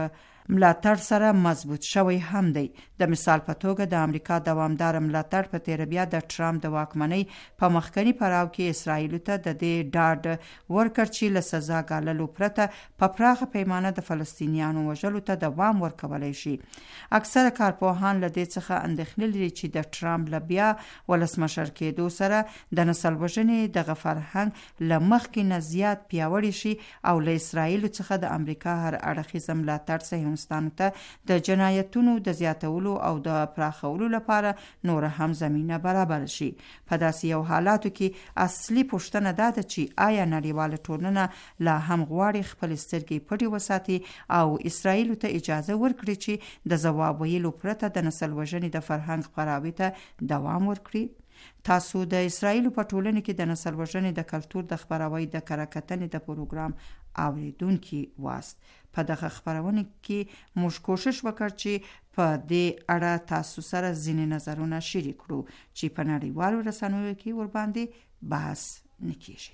ملاتړ سره مضبوط شوی هم دی. د مثال په توګه د امریکا دوامدار ملاتړ په تیر بیا د ټرمپ د واکمنۍ په مخکنی پړاو کې اسرائیل ته د دې ډاډ ورکړ چې له سزا ګاللو پرته په پراخه پیمانه د فلسطینیانو وژلو ته دوام ورکولی شي. اکثره کارپوهان له دې څخه اندېښنه لري چې د ټرمپ له بیا ولسمشر کېدو سره د نسل وژنې دغه فرهنګ له مخکې نه زیات پیاوړی شي او له اسرائیل څخه د امریکا هر اړخیز ملاتړ صهیونیستانو ته د جنایتونو د زیاتولو او د پراخولو لپاره نور هم زمینه برابر شي. په داسې یو حالاتو کې اصلي پوښتنه دا ده چې آیا نړیواله ټولنه لا هم غواړي خپل سترګې پټې وساتي او اسرائیل ته اجازه ورکړي چې د ځواب ویلو پرته د نسل وژنې د فرهنګ خپراوي ته دوام ورکړي؟ تاسو د اسرائیل په ټولنه کې د نسل وژنې د کلتور د خپراوي د کراکتنې د پروګرام اوریدونکي واست. په دغه خپرونه کې موږ کوشش وکړ چې په دې اړه تاسو سره ځینې نظرونه شریک کړو چې په نړیوالو رسنیو کې ورباندې بحث نکېږي.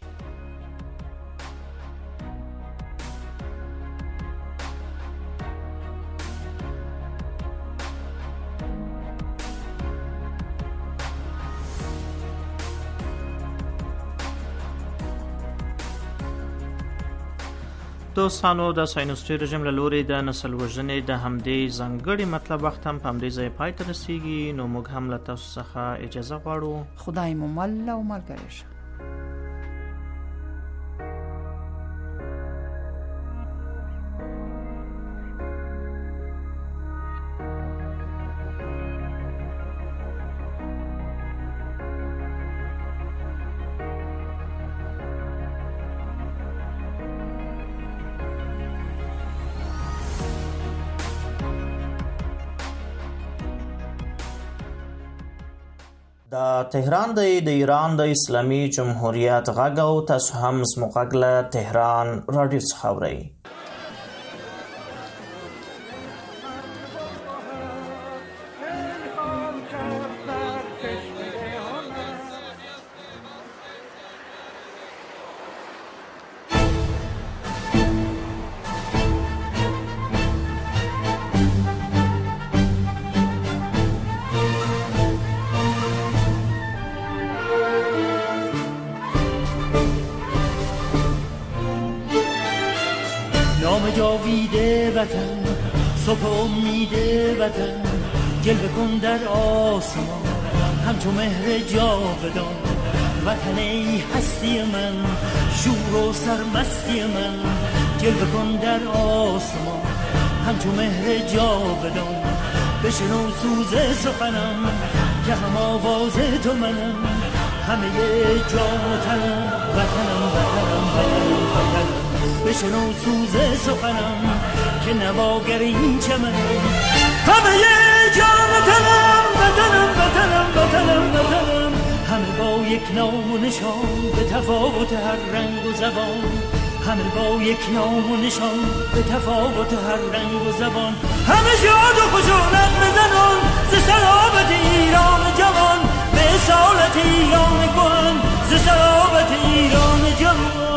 دوستانو، د ساینوسټي رژیم له لوري د نسل وژنې د همدې ځانګړي مطلب وخت هم په همدې ځای پای ته رسیږي. نو موږ هم له تاسو څخه اجازه غواړو. خدای مو مل او ملګری شه. د تهران د ایران د اسلامي جمهوریت غږ او تاسو هم زموږ غږ له تهران رادیو څخه اورئ. جاویده وطن، صبح امید وطن، جلوه کن در آسمان همچون مهر جاودان. وطن ای هستی من، شور و سرمستی من، جلوه کن در آسمان همچون مهر جاودان. بشنو سوز سخنم که هم آواز تو منم، همه جان و تنم، وطنم وطنم وطنم وطنم. بشنو سوز سخنم که نواگر این چمنم، همه جان و تنم، وطنم وطنم وطنم وطنم. همه با یک نام و نشان به تفاوت هر رنگ و زبان، همه با یک نام و نشان به تفاوت هر رنگ و زبان. همه شاد و خشونت بزنان ز سرابت ایران جوان، به اصالت ایران کهن ز سرابت ایران جوان.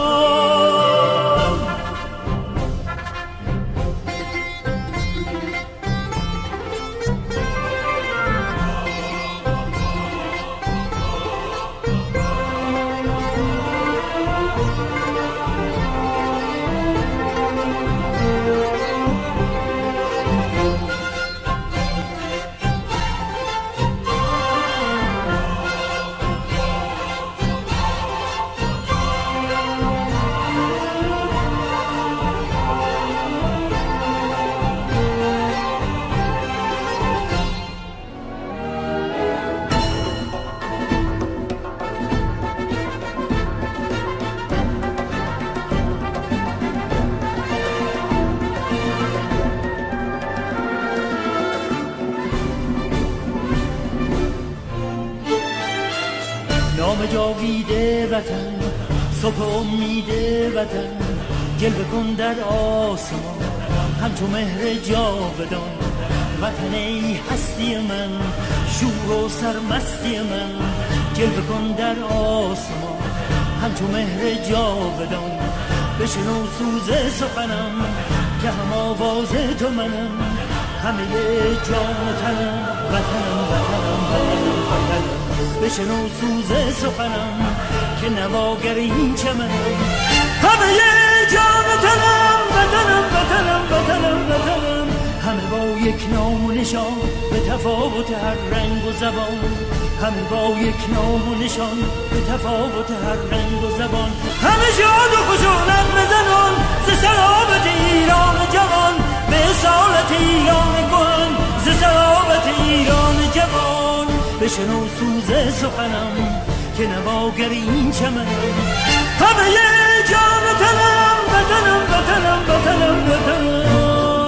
جاویده وطن، صبح امید وطن، جلوه کن در آسمان همچون مهر جاودان. وطن ای هستی من، شور و سرمستی من، جلوه کن در که هم آواز تو منم، همه جان و تنم، وطنم وطنم وطنم وطنم. بشنو سوز سخنم که نواگر این چمنم، همه جان و تنم، وطنم وطنم وطنم وطنم. همه با یک نام و نشان به تفاوت هر رنگ و زبان، همه با یک نام و نشان به تفاوت هر رنگ و زبان. همه شاد و خوشونم بزنان ز سلامت ایران جوان، به اصالت ایران کهن ز سلامت ایران جوان. بشنو سوز سخنم که نواگر این چمنم، همه جان و تنم، وطنم وطنم وطنم وطنم.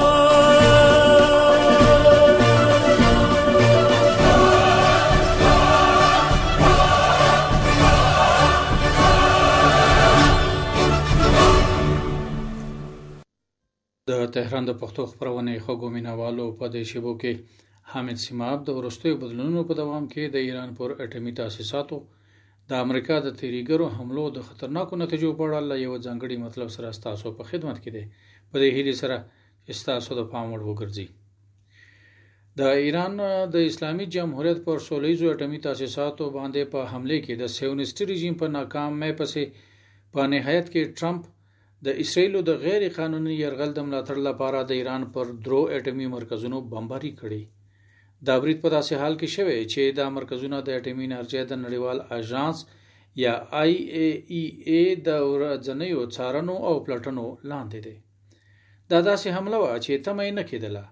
د تهران د پښتو خپرونې خوږو مینوالو په دې شیبو کې حامد سیماب د وروستیو بدلونونو په دوام کې د ایران پر اټومي تاسیساتو د امریکا د تیریګرو حملو د خطرناکو نتیجو په اړه یو ځانګړي مطلب سره ستاسو په خدمت کې دی. په دې هیلې سره ستاسو د پام وړ وګرځي. د ایران د اسلامي جمهوریت پر سولیزو اټومي تاسیساتو باندې په حمله کې د سیونیسټي رژیم په ناکامۍ پسې په نهایت کې ټرمپ د اسرائیلو د غیر قانوني یرغل د ملاتړ لپاره د ایران پر درو اټومي مرکزونو بمباري کړي. دا برید په داسې حال کې شوی چې دا مرکزونه د اټومي انرژۍ د نړیوال اژانس یا IAEA د ورځنیو څارنو او پلټنو لاندې دي. دا داسې حمله وه چې تمه یې نه کېدله.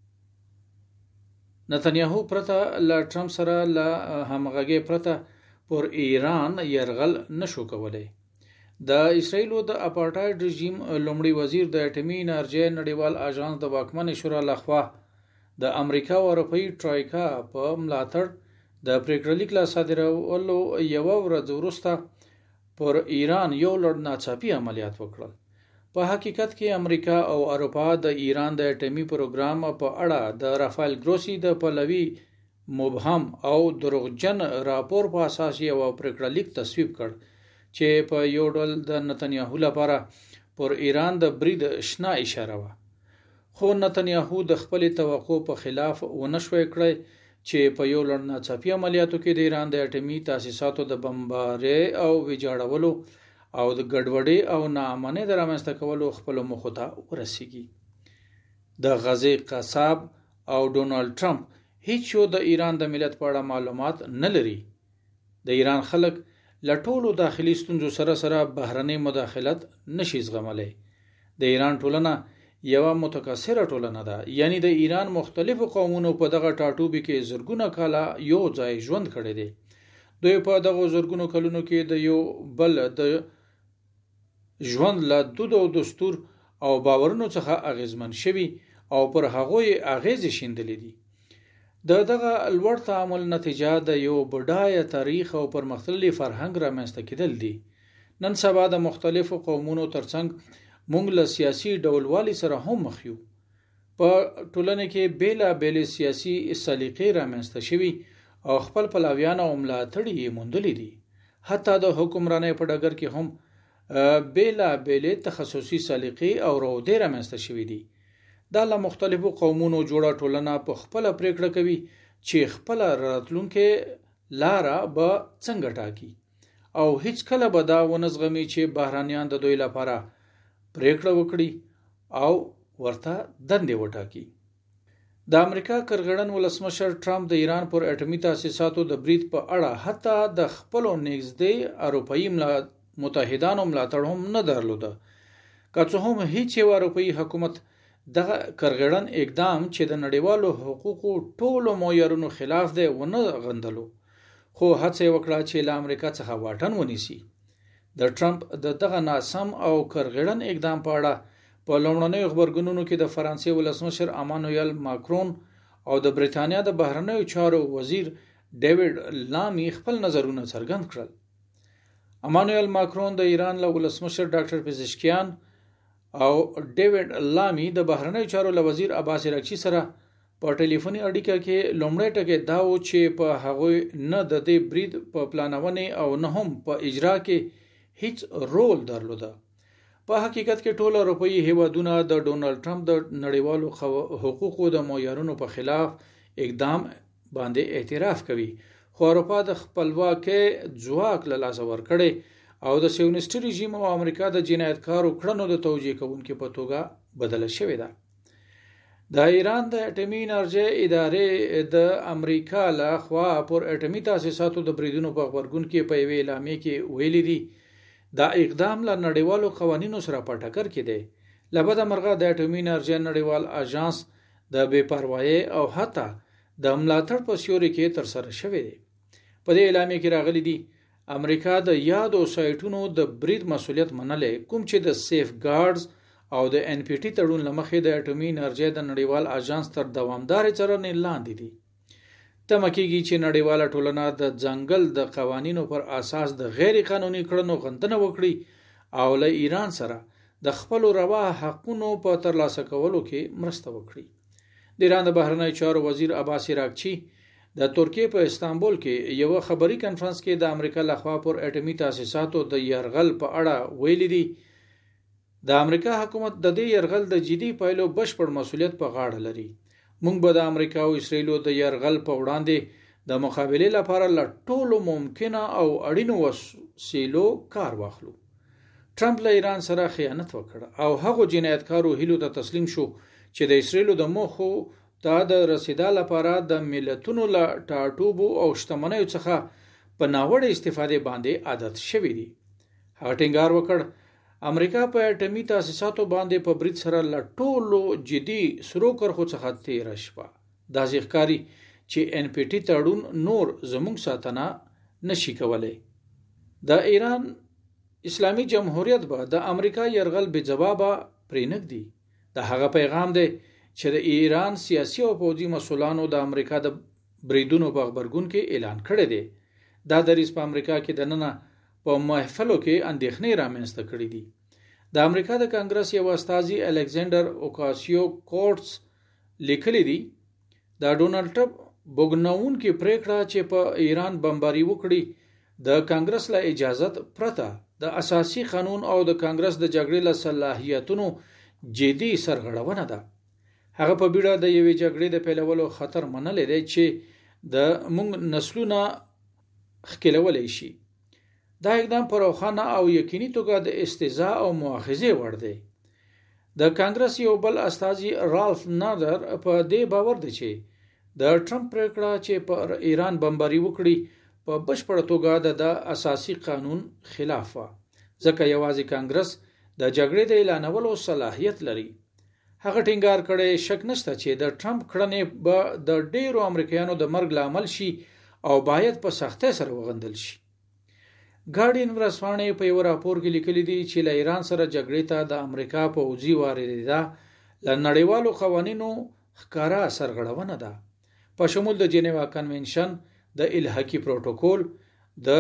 نتنیاهو پرته له ټرمپ سره له همغږۍ پرته پر ایران یرغل نشو کولی. د اسرائیلو د اپارټایډ رژیم لومړي وزیر د اټومي انرژۍ نړیوال اژانس د واکمنې شورا لخوا د امریکا او اروپایي ټرایکا په ملاتړ د پریکړه لیک له صادرولو یوه ورځ وروسته پر ایران یو لړ ناڅاپي عملیات وکړل. په حقیقت کې امریکا او اروپا د ایران د اټومي پروګرام په اړه د رافایل ګروسي د پلوي مبهم او دروغجن راپور په اساس یو پریکړه لیک تصویب کړ چې په یو ډول د نتنیاهو لپاره پر ایران د برید شنه اشاره وه. خو نتنیاهو د خپلې توقع په خلاف ونه شوی کړی چې په یو لړ ناڅاپي عملیاتو کې د ایران د اټومي تاسیساتو د بمبارۍ او ویجاړولو او د ګډوډۍ او ناامنۍ د رامنځته کولو خپلو موخو ته ورسیږي. د غزې قصاب او ډونالډ ټرمپ هیڅ یو د ایران د ملت په اړه معلومات نه لري. د ایران خلک له ټولو داخلي ستونزو سره سره بهرنۍ مداخلت نشي زغملی. د ایران ټولنه یوه متکثره ټولنه ده، یعنی د ایران مختلفو قومونو په دغه ټاټوبي کې زرګونه کاله یو ځای ژوند کړی دی. دوی په دغه زرګونو کلونو کې د یو بل د ژوند له دود او دستور او باورونو څخه اغیزمن شوي او پر هغوی اغیزې شیندلې دي. دغه لوړ تعامل نتیجه د یو بډایه تاریخ او پرمختللي فرهنګ رامنځته کېدل دي. نن سبا د مختلفو قومونو ترڅنګ موږ له سیاسي ډولوالي سره هم مخ یو. په ټولنه کې بېلابېلې سیاسي سلیقې رامنځته شوي او خپل پلویان او ملاتړي یې موندلي دي. حتی د حکمرانۍ په ډګر کې هم بېلابېلې تخصصي سلیقې او رودې رامنځته شوي دي. دا له مختلفو قومونو جوړه ټولنه په خپله پریکړه کوي چې خپله راتلونکې لاره به څنګه ټاکي او هیڅ کله به دا ونه زغمي چې بهرانیان د دوی لپاره پریکړه وکړي او ورته دندې وټاکي. د امریکا کرغړن ولسمشر ټرمپ د ایران پر اټومي تاسیساتو د برید په اړه حتی د خپلو نږدې اروپایي متحدانو ملاتړ هم نه درلوده. که څه هم هیڅ یو اروپایي حکومت دغه کرغړن اقدام چې د نړیوالو حقوقو ټولو معیارونو خلاف دی ونه غندلو، خو هڅه یې وکړه چې له امریکا څخه واټن ونیسي. د ټرمپ د دغه ناسم او کرغړن اقدام په اړه په لومړنیو خبرګونونو کې د فرانسې ولسمشر امانویل ماکرون او د بریتانیا د بهرنیو چارو وزیر ډیوډ لامی خپل نظرونه څرګند کړل. امانویل ماکرون د ایران له ولسمشر ډاکټر پزشکیان او ډیوډ لامی د بهرنیو چارو له وزیر عباس عراقچي سره په ټلیفوني اړیکه کې لومړی ټکی دا و چې په هغوی نه د دې برید په پلانونې او نه هم په اجرا کې هیڅ رول درلوده. په حقیقت کې ټول اروپאי هیوادونه د ډونالد ټرمپ د نړیوالو حقوقو د معیارونو په خلاف اقدام باندې اعتراف کوي، خو اروپا د خپلواکۍ ځواک له لاسه ورکړي او د سیونیسټي رژیم او امریکا د جنایتکارو کړنو د توجیه کوونکو په توګه بدله شوې ده. د ایران د اټومي انرژي ادارې د امریکا له خوا پر اټومي تاسیساتو د بریدونو په خبرګون کې په یوې اعلامیه کې ویلي دي دا اقدام له نړیوالو قوانینو سره په ټکر کې دی. لبد مرغه د اټومي انرژي نړیوال اژانس د بے پروايي او حتی د ملاتړ په سیوري کې تر سره شوی دی. په دې اعلامیه کې راغلي دي امریکا د یادو سایټونو د برید مسولیت منلې، کوم چې د سیف ګارډز او د ان پی ټي تړون لمخې د اټومي انرژي د نړیوال اژانس تر دوامدار څارنې لاندې دي. تمکیږي چې نړیواله ټولنه د ځنګل د قوانینو پر اساس د غیر قانوني کړنو غندنه وکړي او له ایران سره د خپل روا حقونو په ترلاسه کولو کې مرسته وکړي. د ایران د بهرنی چارو وزیر عباس عراقچی د ترکیه په استانبول کې یو خبري کنفرانس کې د امریکا لخوا پر اټومي تاسیساتو د يرغل په اړه ویلي دي د امریکا حکومت د دې يرغل د جدي پایلو بشپړ مسولیت په غاړه لري. موږ به د امریکا او اسرائیل د يرغل په وړاندې د مقابلې لپاره له ټولو ممکنه او اړینو وسیلو کار واخلو. ټرمپ له ایران سره خیانت وکړ او هغه جنایتکارو هیلو ته تسلیم شو چې د اسرائیل د موخو ته د رسیدا لپاره د ملتونو له ټاټوبو او شتمنیو څخه په ناوړه استفاده باندې عادت شوی دی. هغه ټینګار وکړ امریکا په اټومي تاسیساتو باندې په برید سره له ټولو جدي سرو کرخو څخه تیر شوه. دا ځکاري چې ان پی ټي تړون نور زموږ ساتنه نشي کولای. د ایران اسلامي جمهوریت به د امریکا يرغل به جواب پرېنګدي. د هغه پیغام دی چې د ایران سیاسي او پوځي مسؤلانو د امریکا د بریدونو په خبرګون کې اعلان کړی دی. دا دریځ په امریکا کې د ننه په محفلو کې اندېښنې رامنځته کړې دي. د امریکا د کانګرس یو استازي الکساندر اوکاسیو کورټس لیکلي دي د ډونالد ټرمپ بوګناون کې پریکړه چې په ایران بمباري وکړي د کانګرس له اجازت پرته د اساسي قانون او د کانګرس د جګړې له صلاحیتونو جدي سرغړونه ده. هغه په بیړه د یوې جګړې د پیلولو خطر منلې دی چې د موږ نسلونه خکلولای شي. دا اقدام پر روښانه او یقیني توګه د استهزاء او مؤاخذې وړ دی. د کانګرس یو بل استازي رالف نادر په دې باور دی چې د ټرمپ پریکړه چې پر ایران بمباري وکړي په بشپړه توګه د اساسي قانون خلاف و، ځکه یوازې کانګرس د جګړې د اعلانولو صلاحیت لري. هغه ټینګار کړی شک نشته چې د ټرمپ کړنې به د ډیرو امریکایانو د مرګ لامل شي او باید په سختۍ سره وغندل شي. ګارډین ورځپاڼې په یو راپور کې لیکلي دي چې له ایران سره جګړې ته د امریکا پوځي واردېدا له نړیوالو قوانینو ښکارا سرغړونه ده، په شمول د جنیوا کنونشن، د الحاقي پروتوکول، د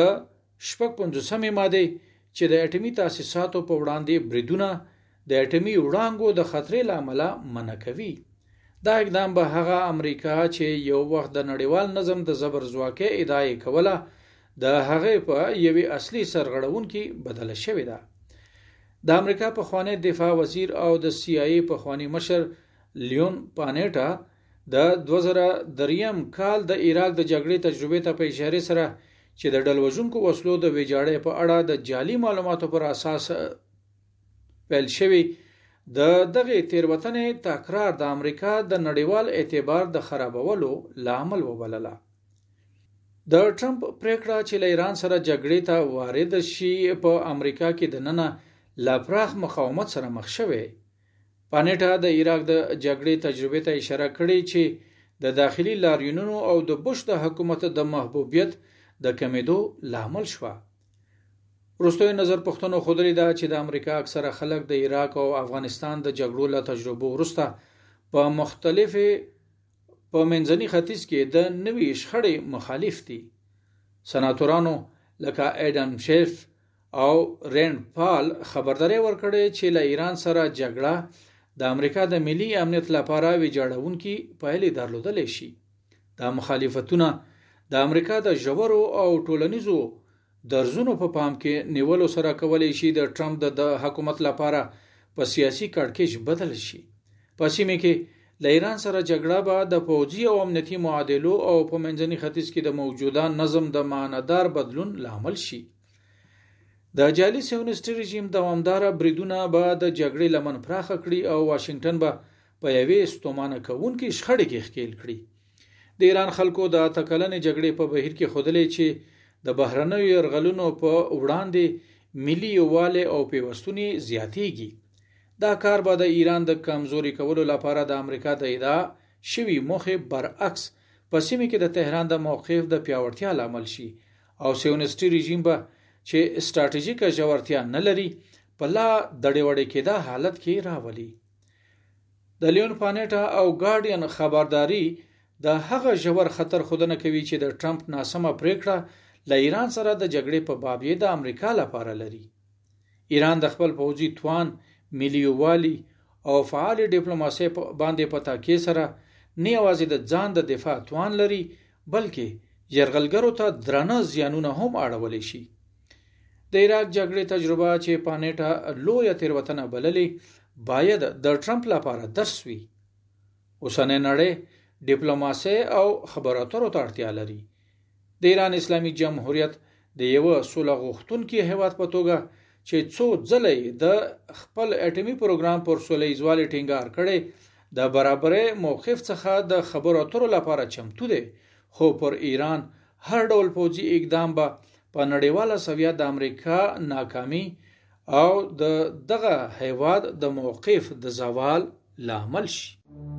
55 ماده چې د اټومي تاسیساتو په وړاندې بریدونه د اټومي وړانګو د خطرې لامل منع کوي. دا اقدام به هغه امریکا چې یو وخت د نړیوال نظم د زبر ځواکۍ ادعای کوله د هغه په یوې اصلي سرغړونکي بدله شوې ده. د امریکا په خوانی دفاع وزیر او د سی آی ای په خوانی مشر لیون پانیټا د 2003 کال د عراق د جګړې تجربه ته په اشاره سره چې د ډلوژونکو وسلو د ویجاړۍ په اړه د جعلي معلوماتو پر اساس پیل شوی د دغه تیروتنې تکرار د امریکا د نړیوال اعتبار د خرابولو لامل وبلله. د ټرمپ پریکړه چې له ایران سره جګړې ته وارد شي په امریکا کې د ننه لا پراخ مقاومت سره مخ شوی. پانیټا د عراق د جګړې تجربه ته اشاره کړې چې د داخلي لاریونونو او د بوش د حکومت د محبوبیت د کمیدو لامل شو. وروستیو نظر پوښتنو ښودلې ده چې د امریکا اکثره خلک د عراق او افغانستان د جګړو له تجربو وروسته په مختلفو په منځني ختیځ کې د نوې شخړې مخالف دي. سناتورانو لکه ایډم شیف او رینډ پال خبرداري ورکړې چې له ایران سره جګړه د امریکا د ملي امنیت لپاره ویجاړونکي پایلې درلودلی شي. دا مخالفتونه د امریکا د ژورو او ټولنیزو درزونو په پام کې نیولو سره کولی شي د ټرمپ د حکومت لپاره په سیاسي کړکېچ بدل شي. په سیمه کې له ایران سره جګړه به د پوځي او امنیتي معادلو او په منځني ختیځ کې د موجوده نظم د معنادار بدلون لامل شي. د جعلي صهیونیستي رژیم دوامداره بریدونه به د جګړې لمن پراخه کړي او واشنگټن به په یوې ستومانه کوونکې شخړې کې ښکېل کړي. د ایران خلکو د تکلنې جګړې په بهیر کې ښودلې چې د بهرنیو یرغلونو په وړاندې ملي یووالی او پیوستونی زیاتېږي. دا کار به د ایران د کمزوري کولو لپاره د امریکا د ادعا شوي موخې برعکس په سیمه کې د تهران د موقف د پیاوړتیا لامل شي او صهیونیستي رژیم به چې ستراتیژیکه ژورتیا نه لري په لا دړې وړې کېدا حالت کې راولي. د لیون پانیټا او ګارډین خبرداري د هغه ژور خطر خودنه کوي چې د ټرمپ ناسمه پریکړه له ایران سره د جګړې په باب یې د امریکا لپاره لري. ایران د خپل پوځي توان، ملي یووالي او فعال ډیپلوماسي باندې په تاکید سره نه یوازې د ځان د دفاع توان لري بلکې یرغلګرو ته درانه زیانونه هم اړولی شي. د عراق جګړې تجربه چې پانیټا لویه تېروتنه بللې باید د ټرمپ لپاره درس وي. اوسنۍ نړۍ ډیپلوماسي او خبراتو ته اړتیا لري. د ایران اسلامي جمهوریت د یو سوله غوښتونکي هیواد په توګه چې څو ځله د خپل اټومي پروګرام پر سوله ایزوالي ټینګار کړي د برابرۍ موقف څخه د خبراتو لپاره چمتو دی، خو پر ایران هر ډول پوځي اقدام به په نړیواله سویه د امریکا ناکامي او دغه هیواد د موقف د زوال لامل شي.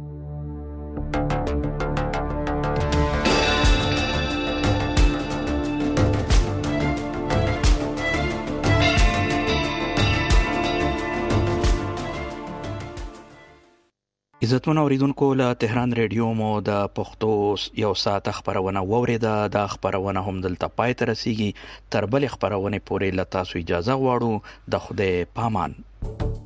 عزتمن اوریدونکو، له تهران ریډیو مو د پښتو یو ساعت خبرونه واوریده. دا خبرونه هم دلته پای ته رسیږي. تر بلې خبرونه پورې له تاسو اجازه غواړو. د خدای پامان.